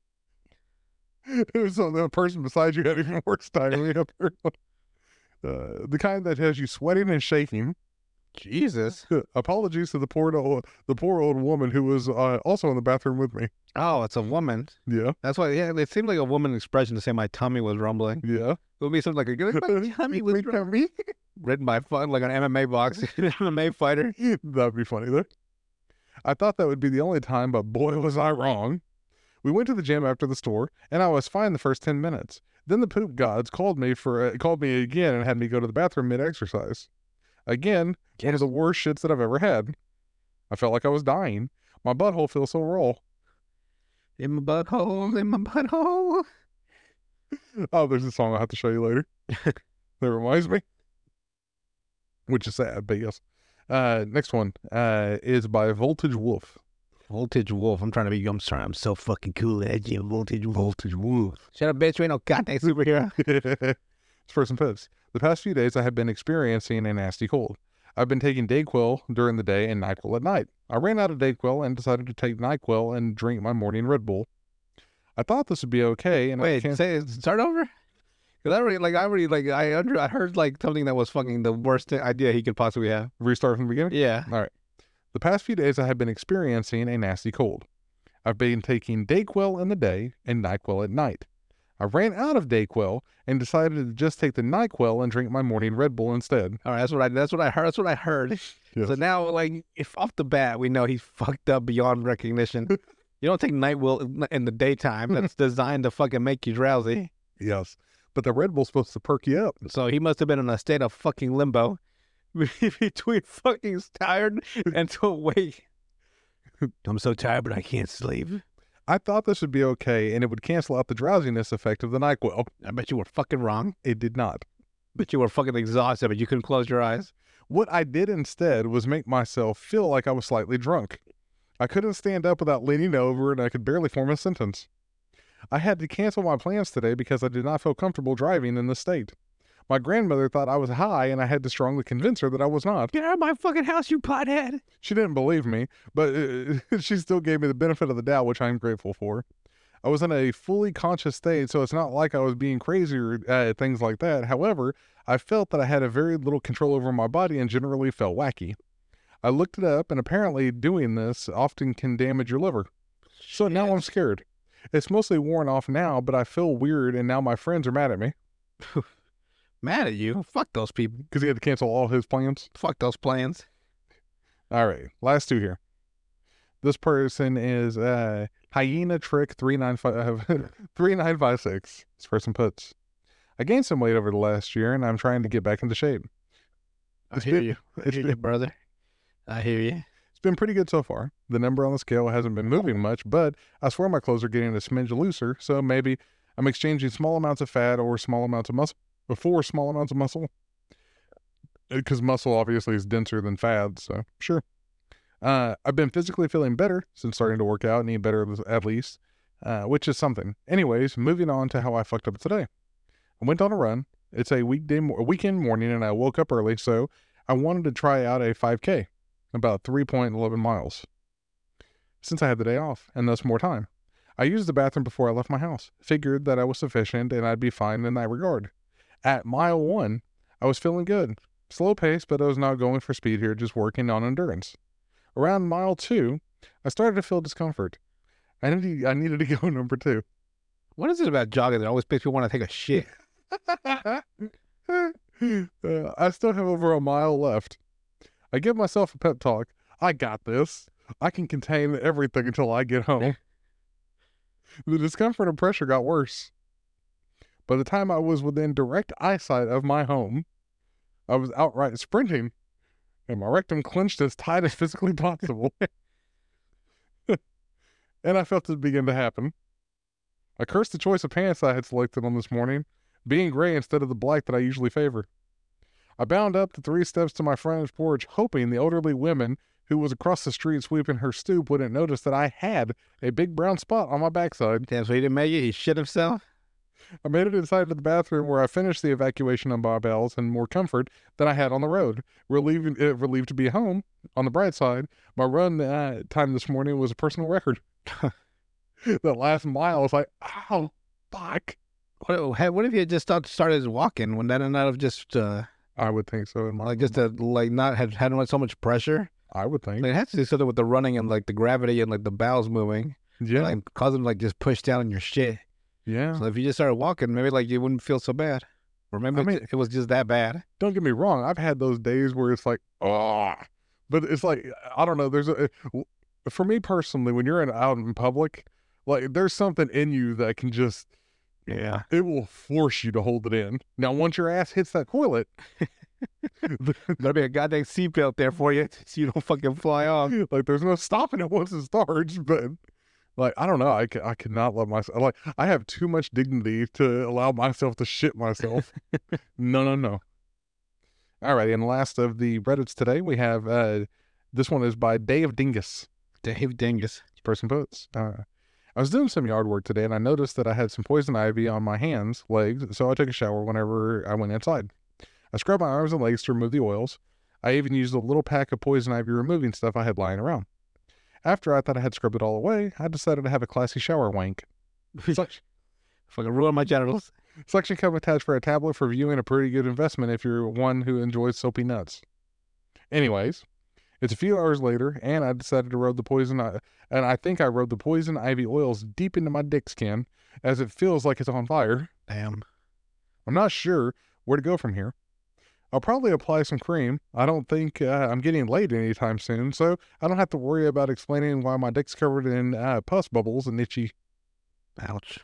A: it was on the person beside you had even worse diarrhea. Uh, the kind that has you sweating and shaking.
B: Jesus.
A: Apologies to the poor old, the poor old woman who was uh, also in the bathroom with me.
B: Oh, it's a woman.
A: Yeah,
B: That's why, yeah, it seemed like a woman expression to say my tummy was rumbling.
A: yeah.
B: It would be something like, my tummy was rumbling. Written by fun, like an M M A boxer, M M A fighter.
A: That'd be funny though. I thought that would be the only time, but boy was I wrong. We went to the gym after the store, and I was fine the first ten minutes. Then the poop gods called me for uh, called me again and had me go to the bathroom mid-exercise. Again, one of the worst shits that I've ever had. I felt like I was dying. My butthole feels so raw.
B: In my butthole, in my butthole.
A: Oh, there's a song I'll have to show you later. That reminds me. Which is sad, but yes. Uh, next one uh, is by Voltage Wolf.
B: Voltage Wolf. I'm trying to be, I'm sorry, I'm so fucking cool and edgy. Voltage Wolf.
A: Voltage Wolf.
B: Shut up, bitch. You ain't no goddamn superhero.
A: It's first and pips. The past few days, I have been experiencing a nasty cold. I've been taking Dayquil during the day and NyQuil at night. I ran out of Dayquil and decided to take NyQuil and drink my morning Red Bull. I thought this would be okay, and I
B: Wait,
A: can't...
B: say, start over? Because I already, like, I already, like, I under, I heard, like, something that was fucking the worst idea he could possibly have.
A: restart from the beginning.
B: Yeah.
A: All right. The past few days, I have been experiencing a nasty cold. I've been taking Dayquil in the day and NyQuil at night. I ran out of Dayquil and decided to just take the NyQuil and drink my morning Red Bull instead.
B: All right, that's what I, that's what I heard. That's what I heard.
A: Yes.
B: So now, like, if off the bat we know he's fucked up beyond recognition. You don't take NyQuil in the daytime. That's designed to fucking make you drowsy.
A: Yes. But the Red Bull's supposed to perk you up.
B: So he must have been in a state of fucking limbo between fucking tired and so awake. I'm so tired, but I can't sleep.
A: I thought this would be okay and it would cancel out the drowsiness effect of the NyQuil.
B: I bet you were fucking wrong.
A: It did not.
B: Bet you were fucking exhausted, but you couldn't close your eyes.
A: What I did instead was make myself feel like I was slightly drunk. I couldn't stand up without leaning over and I could barely form a sentence. I had to cancel my plans today because I did not feel comfortable driving in this state. My grandmother thought I was high and I had to strongly convince her that I was not.
B: Get out of my fucking house, you pothead.
A: She didn't believe me, but uh, she still gave me the benefit of the doubt, which I'm grateful for. I was in a fully conscious state, so it's not like I was being crazy or uh, things like that. However, I felt that I had a very little control over my body and generally felt wacky. I looked it up, and apparently doing this often can damage your liver. So now I'm scared. It's mostly worn off now, but I feel weird, and now my friends are mad at me
B: Mad at you? Fuck those people.
A: because he had to cancel all his plans.
B: Fuck those plans.
A: All right, last two here. This person is uh, Hyena Trick three nine five three nine five six. This person puts, I gained some weight over the last year, and I'm trying to get back into shape.
B: I
A: It's
B: hear
A: been-
B: you. I
A: it's
B: hear
A: been-
B: you, brother. I hear you.
A: It's been pretty good so far. The number on the scale hasn't been moving much, but I swear my clothes are getting a smidge looser, so maybe I'm exchanging small amounts of fat or small amounts of muscle for small amounts of muscle. Because muscle obviously is denser than fat, so sure. Uh, I've been physically feeling better since starting to work out and eat better at least, uh, which is something. Anyways, moving on to how I fucked up today. I went on a run. It's a weekday, a weekend morning, and I woke up early, so I wanted to try out a five K, about three point one one miles, since I had the day off and thus more time. I used the bathroom before I left my house, figured that I was sufficient and I'd be fine in that regard. At mile one, I was feeling good. Slow pace, but I was not going for speed here, just working on endurance. Around mile two, I started to feel discomfort. I needed, I needed to go number two.
B: What is it about jogging that always makes me want to take a shit?
A: uh, I still have over a mile left. I give myself a pep talk. I got this. I can contain everything until I get home. The discomfort and pressure got worse. By the time I was within direct eyesight of my home, I was outright sprinting, and my rectum clenched as tight as physically possible. And I felt it begin to happen. I cursed the choice of pants I had selected on this morning, being gray instead of the black that I usually favor. I bound up the three steps to my front porch, hoping the elderly woman who was across the street sweeping her stoop wouldn't notice that I had a big brown spot on my backside.
B: Damn, so he didn't make it? He shit himself?
A: I made it inside of the bathroom where I finished the evacuation on my bowels in more comfort than I had on the road. Relieved, uh, relieved to be home. On the bright side, my run uh, time this morning was a personal record. The last mile was like, ow, fuck.
B: What, hey, what if you had just start, started walking? Would that not have just, uh,
A: I would think so. In my,
B: like, just to, like, not have had so much pressure?
A: I would think.
B: Like, it has to do something with the running and, like, the gravity and, like, the bowels moving.
A: Yeah.
B: Like, cause them, like, just push down on your shit.
A: Yeah.
B: So if you just started walking, maybe, like, you wouldn't feel so bad. Or maybe
A: I mean-
B: it was just that bad.
A: Don't get me wrong. I've had those days where it's like, oh, but it's like, I don't know. There's a, for me personally, when you're in, out in public, like there's something in you that can just,
B: Yeah.
A: it will force you to hold it in. Now, once your ass hits that toilet,
B: There'll be a goddamn seatbelt there for you so you don't fucking fly off.
A: like there's no stopping it once it starts. But like, I don't know. I, ca- I cannot let myself, like, I have too much dignity to allow myself to shit myself. No, no, no. All right. And last of the Reddits today, we have, uh, this one is by Dave Dingus.
B: Dave Dingus.
A: This person puts, uh, I was doing some yard work today and I noticed that I had some poison ivy on my hands, legs, so I took a shower whenever I went inside. I scrubbed my arms and legs to remove the oils. I even used a little pack of poison ivy removing stuff I had lying around. After I thought I had scrubbed it all away, I decided to have a classy shower wank. Such,
B: Fucking ruin my genitals.
A: suction cup attached for a tablet for viewing, a pretty good investment if you're one who enjoys soapy nuts. Anyways, it's a few hours later, and I decided to rub the poison, I- and I think I rubbed the poison ivy oils deep into my dick skin, as it feels like it's on fire.
B: Damn.
A: I'm not sure where to go from here. I'll probably apply some cream. I don't think uh, I'm getting laid anytime soon, so I don't have to worry about explaining why my dick's covered in uh, pus bubbles and itchy.
B: Ouch.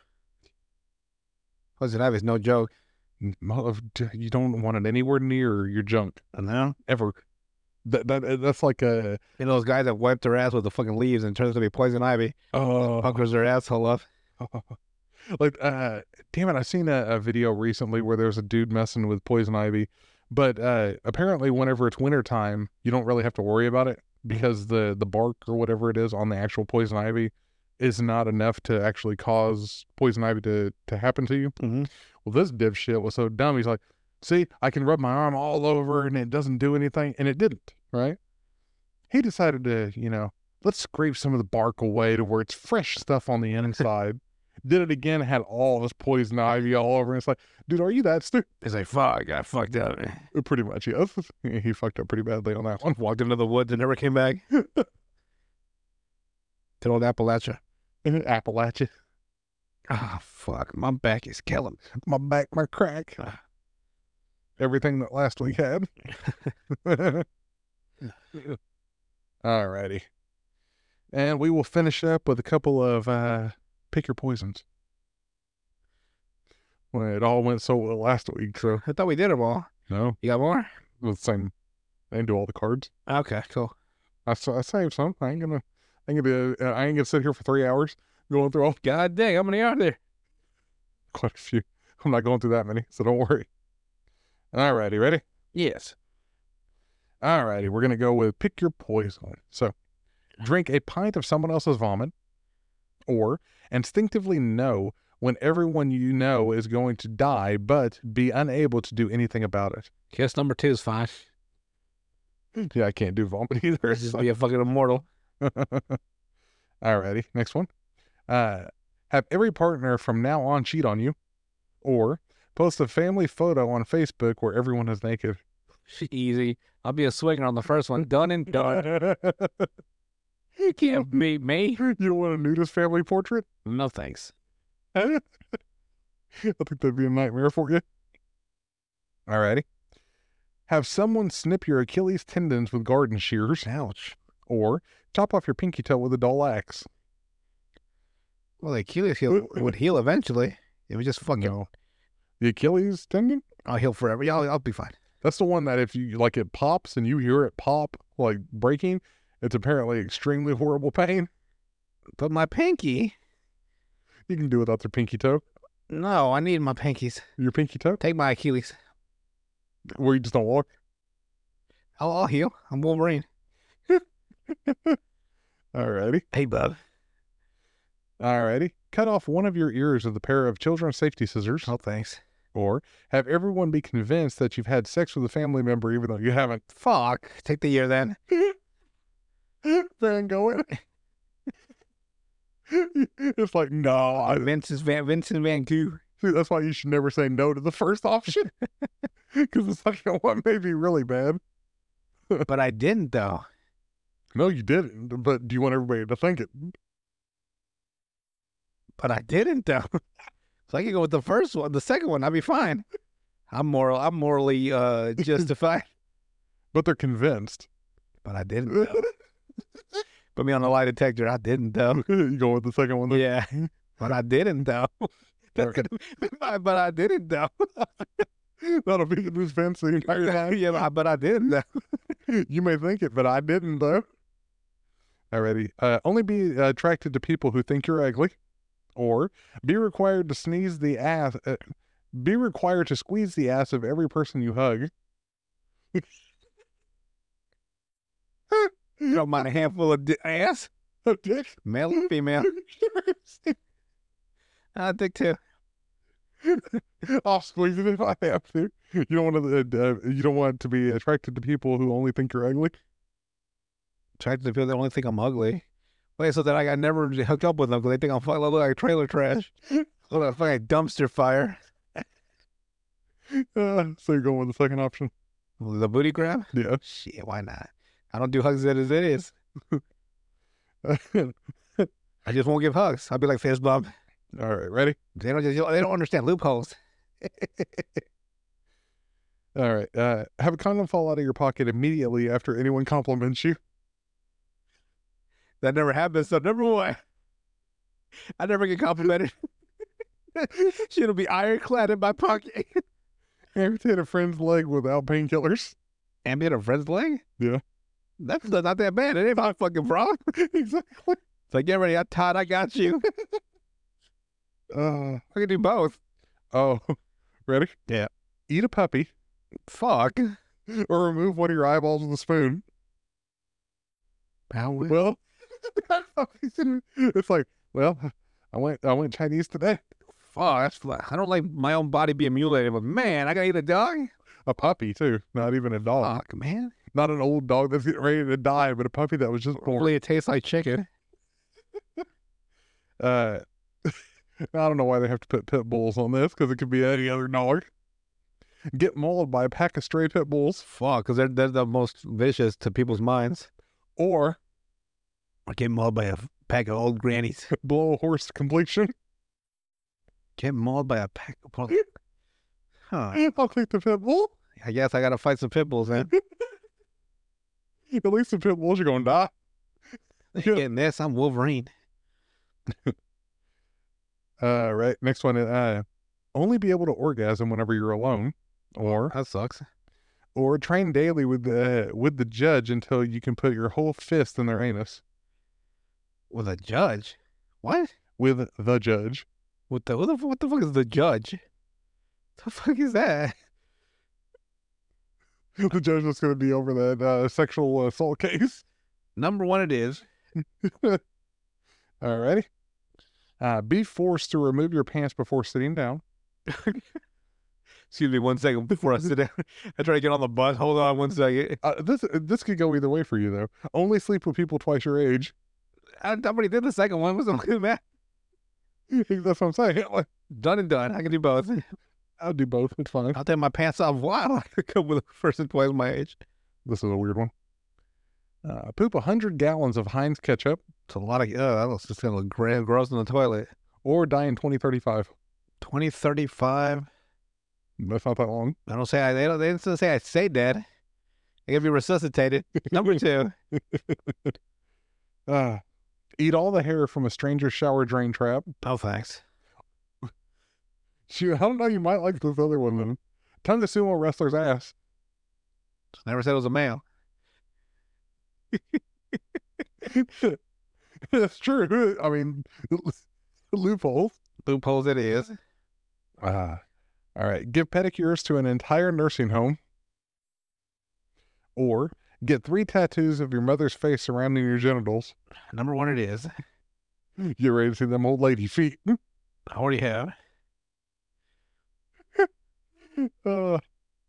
B: Poison ivy's no joke.
A: Mo- You don't want it anywhere near your junk,
B: I know.
A: ever. That, that That's like a...
B: You know those guys that wipe their ass with the fucking leaves and it turns out to be poison ivy.
A: Oh,
B: Puckers their asshole up.
A: like, uh, damn it, I seen a, a video recently where there was a dude messing with poison ivy, but uh, apparently whenever it's wintertime, you don't really have to worry about it because the, the bark or whatever it is on the actual poison ivy is not enough to actually cause poison ivy to, to happen to you.
B: Mm-hmm.
A: Well, this dipshit was so dumb. He's like, see, I can rub my arm all over and it doesn't do anything. And it didn't, right? He decided to, you know, let's scrape some of the bark away to where it's fresh stuff on the inside. Did it again, had all this poison ivy all over. And it's like, dude, are you that stupid?
B: He's like, fuck, I fucked up.
A: Pretty much, yes. He fucked up pretty badly on that one.
B: Walked into the woods and never came back. To old Appalachia.
A: Appalachia.
B: Oh, fuck. My back is killing me.
A: My back, my crack. Everything that last week had. Alrighty. And we will finish up with a couple of uh, pick your poisons. Well, it all went so well last week, so
B: I thought we did them all.
A: no,
B: You got more?
A: it was the same. I didn't do all the cards.
B: Okay, cool.
A: I, s- I saved some. I ain't gonna. I ain't gonna. Uh, I ain't gonna sit here for three hours going through all
B: God dang, how many are there?
A: quite a few. I'm not going through that many, so don't worry. Alrighty, ready?
B: Yes.
A: Alrighty, we're gonna go with pick your poison. So, drink a pint of someone else's vomit, or instinctively know when everyone you know is going to die, but be unable to do anything about it.
B: Guess number two is fine.
A: Yeah, I can't do vomit either.
B: Let's just be a fucking immortal.
A: Alrighty, next one. Uh, have every partner from now on cheat on you, or post a family photo on Facebook where everyone is naked.
B: Easy. I'll be a swinger on the first one. Done and done. You can't beat me.
A: You don't want a nudist family portrait?
B: No thanks.
A: I think that'd be a nightmare for you. Alrighty. Have someone snip your Achilles tendons with garden shears,
B: Ouch.
A: or chop off your pinky toe with a dull axe.
B: Well, the Achilles heel would heal eventually. It was just fucking.
A: No. The Achilles tendon?
B: I'll heal forever. Yeah, I'll, I'll be fine.
A: That's the one that if you, like, it pops and you hear it pop, like, breaking, it's apparently extremely horrible pain.
B: But my pinky.
A: You can do without your pinky toe.
B: No, I need my pinkies.
A: Your pinky toe?
B: Take my Achilles.
A: Where you just don't walk?
B: I'll, I'll heal. I'm Wolverine.
A: Alrighty.
B: Hey, bub.
A: Alrighty. Cut off one of your ears with a pair of children's safety scissors.
B: Oh, thanks.
A: Or have everyone be convinced that you've had sex with a family member even though you haven't.
B: Fuck. Take the ear then.
A: Van Gogh. It's like, no. I,
B: Vincent Van Vincent Van Gogh.
A: see, that's why you should never say no to the first option. Because the second one may be really bad.
B: But I didn't though.
A: No, you didn't. But do you want everybody to think it?
B: But I didn't though. So I can go with the first one. The second one, I'll be fine. I'm moral. I'm morally uh, justified.
A: But they're convinced.
B: But I didn't though. Put me on the lie detector. I didn't though.
A: You go with the second one. Then?
B: Yeah. But I didn't though. That's gonna be fine, but I didn't though.
A: That'll be the defense the entire time.
B: Yeah, but I, but I didn't though.
A: You may think it, but I didn't, though. Alrighty. Uh, only be uh, attracted to people who think you're ugly, or be required to sneeze the ass. Uh, be required to squeeze the ass of every person you hug.
B: You don't mind a handful of di- ass?
A: Oh, dick.
B: Male or female? I think too.
A: I'll squeeze it if I have to. You don't want to. Uh, you don't want to be attracted to people who only think you're ugly.
B: Attracted to people that only think I'm ugly. Wait, so that like, I never hooked up with them because they think I'm fucking look like trailer trash. Look like fucking dumpster fire.
A: Uh, so you're going with the second option?
B: The booty grab?
A: Yeah.
B: Shit, why not? I don't do hugs as it is. I just won't give hugs. I'll be like fist bump.
A: All right, ready?
B: They don't just, they don't understand loopholes.
A: All right. Uh, have a condom fall out of your pocket immediately after anyone compliments you.
B: That never happens. So number one, I never get complimented. Shit'll be ironclad in my pocket.
A: Amputate a friend's leg without painkillers.
B: Amputate a friend's leg?
A: Yeah.
B: That's not that bad. It ain't my fucking problem.
A: Exactly.
B: It's like, get ready. I Todd, I got you.
A: Uh,
B: I can do both.
A: oh, ready?
B: Yeah.
A: Eat a puppy
B: Fuck.
A: or remove one of your eyeballs with a spoon.
B: Power.
A: Well, it's like, well, I went, I went Chinese today.
B: Fuck. That's fly. I don't like my own body being mutilated, but man, I gotta eat a dog?
A: A puppy too, not even a dog.
B: Fuck, man.
A: Not an old dog that's getting ready to die, but a puppy that was just born.
B: Hopefully it tastes like chicken.
A: Uh, I don't know why they have to put pit bulls on this, because it could be any other dog. Get mauled by a pack of stray pit bulls,
B: Fuck, because they're, they're the most vicious to people's minds.
A: or
B: I get mauled by a pack of old grannies.
A: blow a horse to completion.
B: Get mauled by a pack of police. Huh.
A: I'll take the pit bull.
B: I guess I gotta fight some pit bulls, man.
A: At least the pit bulls are going to die.
B: Ain't getting this. I'm Wolverine.
A: Uh, right. Next one. Uh, only be able to orgasm whenever you're alone, or
B: That sucks.
A: or train daily with the with the judge until you can put your whole fist in their anus.
B: With a judge? What?
A: With the judge.
B: What the, what the, what the fuck is the judge? The fuck is that?
A: The judge was going to be over that uh, sexual assault case.
B: Number one it is.
A: Alrighty. Uh, be forced to remove your pants before sitting down.
B: Excuse me one second before I sit down. I try to get on the bus. Hold on one second.
A: Uh, this this could go either way for you, though. Only sleep with people twice your age.
B: I already did the second one. What's the man?
A: That's what I'm saying. Like,
B: Done and done. I can do both.
A: I'll do both. It's fine.
B: I'll take my pants off. Wow. I could come with a person twice my age.
A: This is a weird one. Uh, poop one hundred gallons of Heinz ketchup
B: It's a lot of, uh, that looks just going to look gra- gross in the toilet.
A: or die in twenty thirty-five.
B: twenty thirty-five.
A: That's not that long.
B: I don't say, I, they, don't, they didn't say I stay dead. I gotta be resuscitated. Number two.
A: Uh, eat all the hair from a stranger's shower drain trap.
B: No thanks.
A: Shoot, I don't know. You might like this other one then. Tongue a sumo wrestler's ass.
B: Never said it was a male.
A: That's true. I mean, loopholes.
B: Loopholes it is.
A: Ah, all right. Give pedicures to an entire nursing home, or get three tattoos of your mother's face surrounding your genitals.
B: Number one it is.
A: You ready to see them old lady feet?
B: I already have.
A: Uh,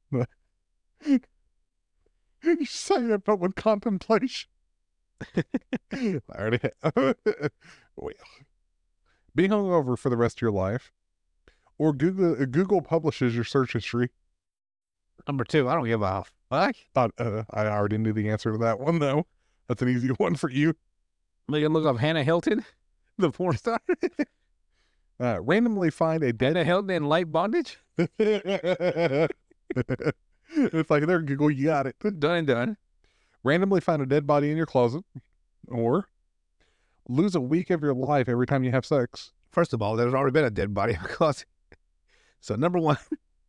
A: you say it, but with contemplation. I already have. Well, be hungover for the rest of your life, or Google Google publishes your search history.
B: Number two, I don't give a fuck.
A: Thought uh, I already knew the answer to that one though. That's an easy one for you.
B: They can look up Hannah Hilton, the porn star.
A: Uh, randomly find a dead.
B: Hannah Hilton in light bondage.
A: It's like there, Google, you got it.
B: Done and done.
A: Randomly find a dead body in your closet, or lose a week of your life every time you have sex.
B: First of all, there's already been a dead body in my closet. So number one,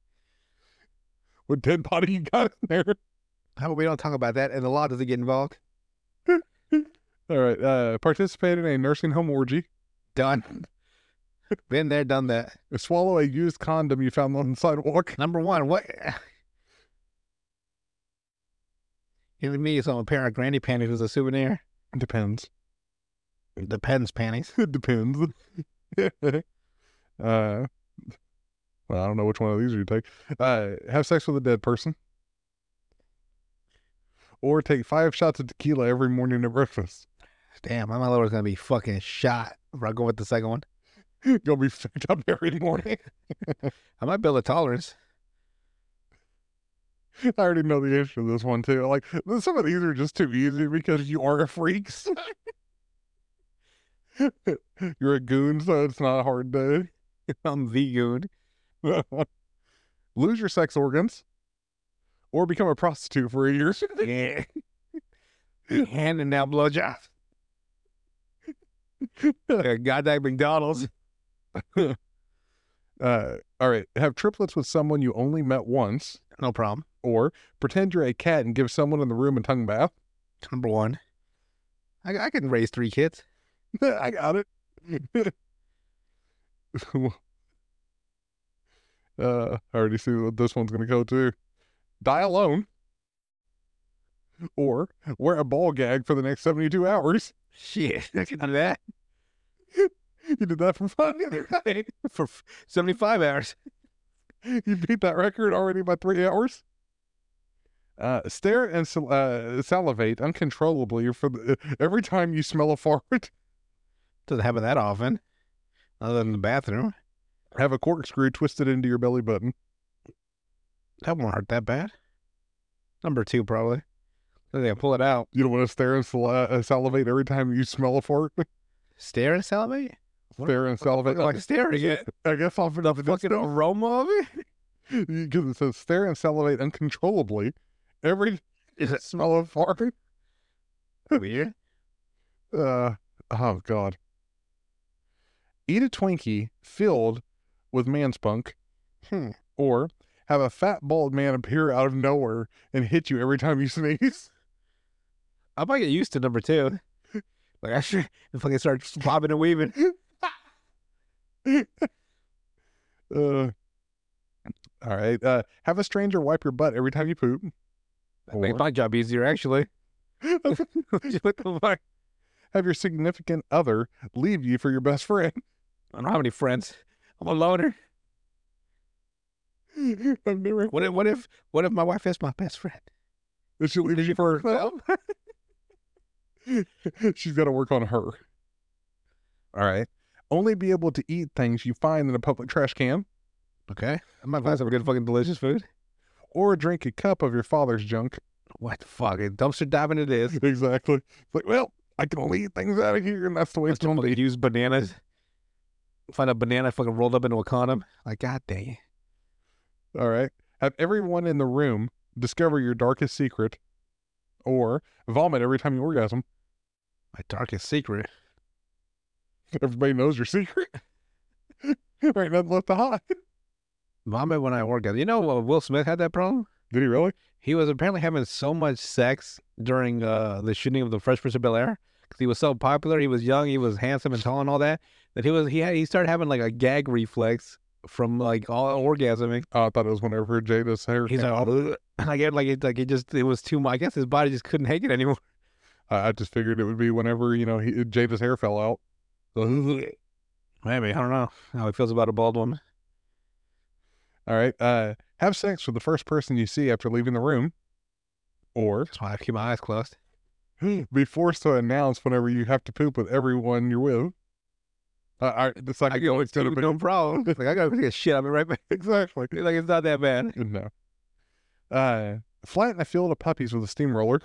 A: What dead body you got in there?
B: how about we don't talk about that and the law doesn't get involved?
A: All right. Uh, participate in a nursing home orgy.
B: Done. Been there, done that.
A: Swallow a used condom you found on the sidewalk.
B: Number one, what? Giving me some pair of granny panties as a souvenir.
A: Depends.
B: Depends, panties.
A: It depends. uh, well, I don't know which one of these you take. Uh, have sex with a dead person, or take five shots of tequila every morning at breakfast.
B: Damn, my mother's gonna be fucking shot if I go with the second one.
A: Gonna be fucked up every morning.
B: I might build a tolerance.
A: I already know the answer to this one too. Like some of these are just too easy because you are a freak. You're a goon, so it's not a hard day.
B: I'm the goon.
A: Lose your sex organs, or become a prostitute for a year.
B: Yeah. Handing out blowjobs. Like goddamn McDonald's.
A: Uh, all right. Have triplets with someone you only met once,
B: No problem.
A: or pretend you're a cat and give someone in the room a tongue bath.
B: Number one. I, I can raise three kids.
A: I got it. uh, I already see what this one's going to go to. Die alone, or wear a ball gag for the next seventy-two hours.
B: Shit, I can do that.
A: You did that for fun the other day.
B: For f- seventy-five hours.
A: You beat that record already by three hours. Uh, stare and sal- uh, salivate uncontrollably for the, every time you smell a fart.
B: Doesn't happen that often. Other than the bathroom.
A: Have a corkscrew twisted into your belly button.
B: That won't hurt that bad. Number two, probably. So they pull it out.
A: You don't want to stare and sal- uh, salivate every time you smell a fart.
B: Stare and salivate?
A: Stare and salivate.
B: Like staring at
A: I guess I'll
B: the fucking aroma of it.
A: because it says stare and salivate uncontrollably every
B: Is it
A: smell of farting.
B: weird?
A: Uh, oh God. Eat a Twinkie filled with man spunk,
B: Hmm.
A: or have a fat bald man appear out of nowhere and hit you every time you sneeze.
B: I might get used to number two. Like I should if I can start bobbing and weaving.
A: Uh, all right. Uh, have a stranger wipe your butt every time you poop.
B: That makes my job easier, actually. What the fuck?
A: Have your significant other leave you for your best friend.
B: I don't have any friends. I'm a loner.
A: I've never.
B: What if what if what if my wife is my best friend?
A: Did she leave you for herself? She's got to work on her. All right. Only be able to eat things you find in a public trash can,
B: Okay. I might find some good fucking delicious food.
A: or drink a cup of your father's junk.
B: What the fuck? Dumpster diving it is.
A: Exactly. It's like, well, I can only eat things out of here, and that's the way it's going to be.
B: Use bananas. Find a banana fucking rolled up into a condom. Like, god dang it.
A: All right. Have everyone in the room discover your darkest secret, or vomit every time you orgasm.
B: My darkest secret.
A: Everybody knows your secret. There ain't nothing left to hide.
B: Vomit when I orgasm. You know uh, Will Smith had that problem?
A: Did he really?
B: He was apparently having so much sex during uh, the shooting of the Fresh Prince of Bel-Air because he was so popular. He was young, he was handsome and tall and all that. That he was he had he started having like a gag reflex from like all orgasming.
A: Oh, I thought it was whenever Jada's hair.
B: He's like, oh, and I get like it like it just it was too much. I guess his body just couldn't take it anymore.
A: I, I just figured it would be whenever, you know, he, Jada's hair fell out.
B: Maybe I don't know how he feels about a bald woman.
A: All right. Uh, have sex with the first person you see after leaving the room, or
B: That's why I keep my eyes closed.
A: be forced to announce whenever you have to poop with everyone you're with. Uh, I, it's like
B: I can always do no problem. Like I gotta take a shit. I'll be right back.
A: exactly.
B: Like it's not that bad.
A: No. Uh, flatten a field of puppies with a steamroller,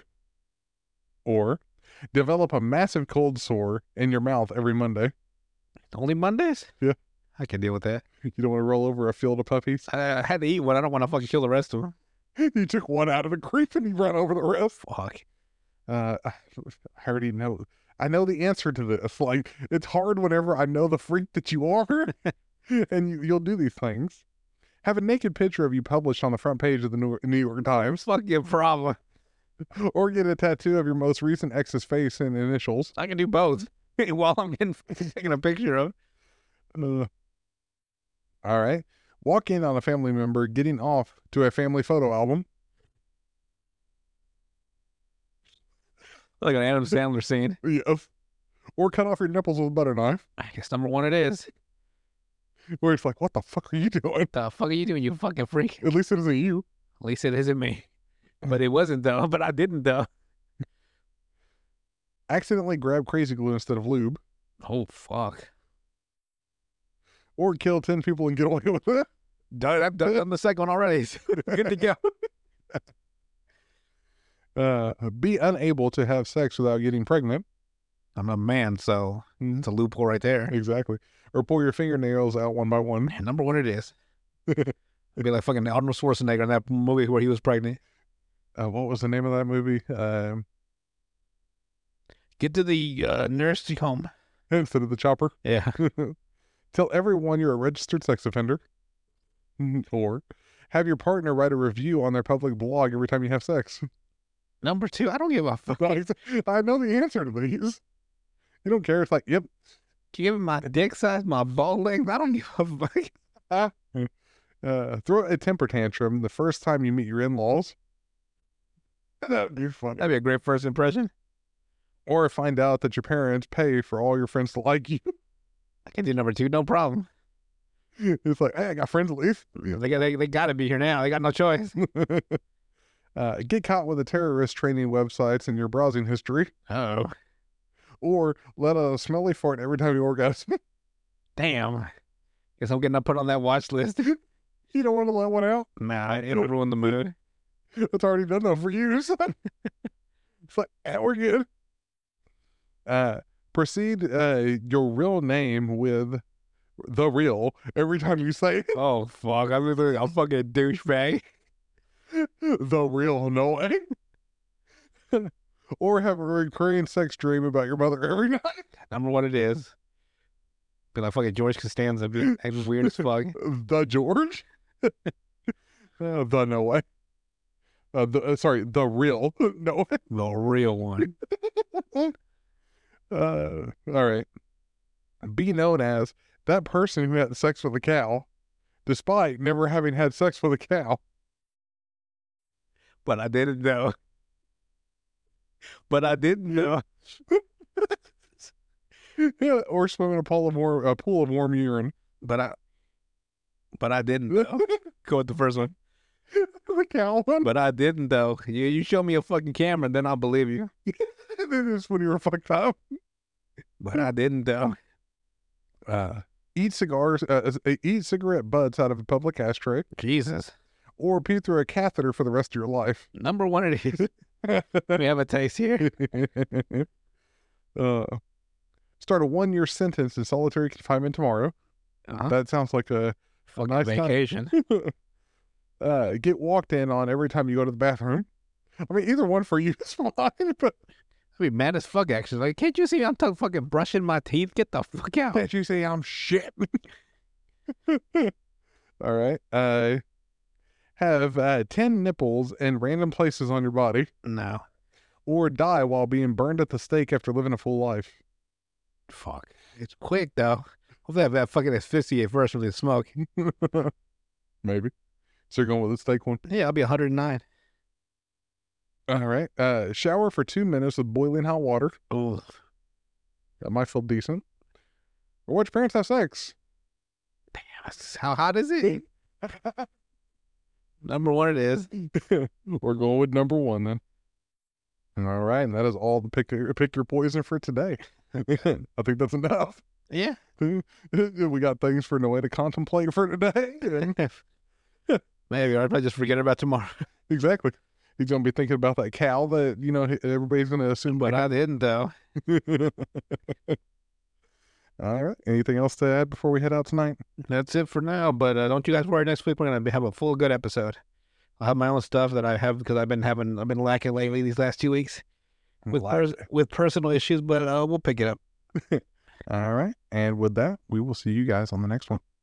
A: or develop a massive cold sore in your mouth every Monday.
B: Only Mondays?
A: Yeah.
B: I can deal with that.
A: You don't want to roll over a field of puppies.
B: I, I had to eat one. I don't want to fucking kill the rest of them.
A: You took one out of the creep and you ran over the rest.
B: Fuck.
A: Uh, I already know. I know the answer to this. Like, it's hard whenever I know the freak that you are, and you, you'll do these things. Have a naked picture of you published on the front page of the New New York Times,
B: Fuck your problem.
A: or get a tattoo of your most recent ex's face and initials.
B: I can do both while I'm getting taking a picture of.
A: Uh, all right. Walk in on a family member getting off to a family photo album.
B: Like an Adam Sandler scene.
A: Yes. Or cut off your nipples with a butter knife.
B: I guess number one it is.
A: Where it's like, what the fuck are you doing?
B: The fuck are you doing, you fucking freak?
A: At least it isn't you.
B: At least it isn't me. But it wasn't though. But I didn't though.
A: Accidentally grab crazy glue instead of lube.
B: Oh fuck.
A: Or kill ten people and get away with it.
B: Done. I've done, done the second one already. Good to go.
A: Uh, be unable to have sex without getting pregnant.
B: I'm a man, so it's a loophole right there.
A: Exactly. Or pull your fingernails out one by one.
B: And number one it is. It'd be like fucking Arnold Schwarzenegger in that movie where he was pregnant.
A: Uh, what was the name of that movie? Um,
B: Get to the uh, nursing home.
A: instead of the chopper.
B: Yeah.
A: Tell everyone you're a registered sex offender. Or have your partner write a review on their public blog every time you have sex.
B: Number two, I don't give a fuck.
A: I know the answer to these. You don't care. It's like, yep.
B: Give him my dick size, my ball length. I don't give a fuck.
A: Uh, throw a temper tantrum the first time you meet your in-laws. That'd be funny.
B: That'd be a great first impression.
A: Or find out that your parents pay for all your friends to like you.
B: I can do number two, no problem.
A: It's like, hey, I got friends at least.
B: They got they, they got to be here now. They got no choice.
A: uh, get caught with a terrorist training websites in your browsing history.
B: Oh,
A: Or let a smelly fart every time you orgasm.
B: damn. Guess I'm getting put on that watch list.
A: You don't want to let one out?
B: Nah, it'll ruin the mood.
A: It's already done enough for you, son. It's like, eh, we're good. Uh, Proceed uh, your real name with the real every time you say it.
B: Oh fuck! I'm literally a fucking douchebag.
A: The real Noah. Or have a recurring sex dream about your mother every night.
B: Number one, it is. Be like fucking George Costanza, be acting weird as fuck.
A: The George. uh, the Noah. Uh, the, uh, sorry, the real Noah.
B: The real one.
A: Uh, all right. Be known as that person who had sex with a cow, despite never having had sex with a cow.
B: But I didn't know. But I didn't know.
A: Yeah, or swim in a pool of warm, a pool of warm urine.
B: But I. But I didn't know. Go with the first one.
A: The cow one.
B: But I didn't though. You you show me a fucking camera, then I'll believe you.
A: This is when you were fucked up.
B: But I didn't though.
A: Uh, eat cigars, uh, eat cigarette butts out of a public ashtray,
B: Jesus.
A: or pee through a catheter for the rest of your life.
B: Number one, it is. We have a taste here.
A: uh, start a one-year sentence in solitary confinement tomorrow.
B: Uh-huh.
A: That sounds like a
B: Fucking
A: nice
B: vacation.
A: uh, get walked in on every time you go to the bathroom. I mean, either one for you is fine, but
B: I'd be mad as fuck, actually. Like, can't you see I'm t- fucking brushing my teeth? Get the fuck out.
A: can't you say I'm shit? All right. Uh, have uh, ten nipples in random places on your body,
B: No.
A: or die while being burned at the stake after living a full life.
B: Fuck. It's quick, though. Hopefully I have that fucking asphyxiate first from the smoke.
A: Maybe. So you're going with the steak one?
B: Yeah, I'll be one hundred nine.
A: All right. Uh, shower for two minutes with boiling hot water.
B: Ooh.
A: That might feel decent. Or watch parents have sex.
B: How hot is it? Number one, it is.
A: We're going with number one then. All right, and that is all the pick your, pick your poison for today. I think that's enough.
B: Yeah.
A: We got things for Noah to contemplate for today.
B: Maybe. Or I'll probably just forget about tomorrow.
A: Exactly. He's going to be thinking about that cow that, you know, everybody's going to assume.
B: But I didn't, though.
A: All right. Anything else to add before we head out tonight?
B: That's it for now. But uh, don't you guys worry. Next week we're gonna have a full good episode. I'll have my own stuff that I have because I've been having I've been lacking lately these last two weeks with pers- with personal issues. But uh, we'll pick it up.
A: All right. And with that, we will see you guys on the next one.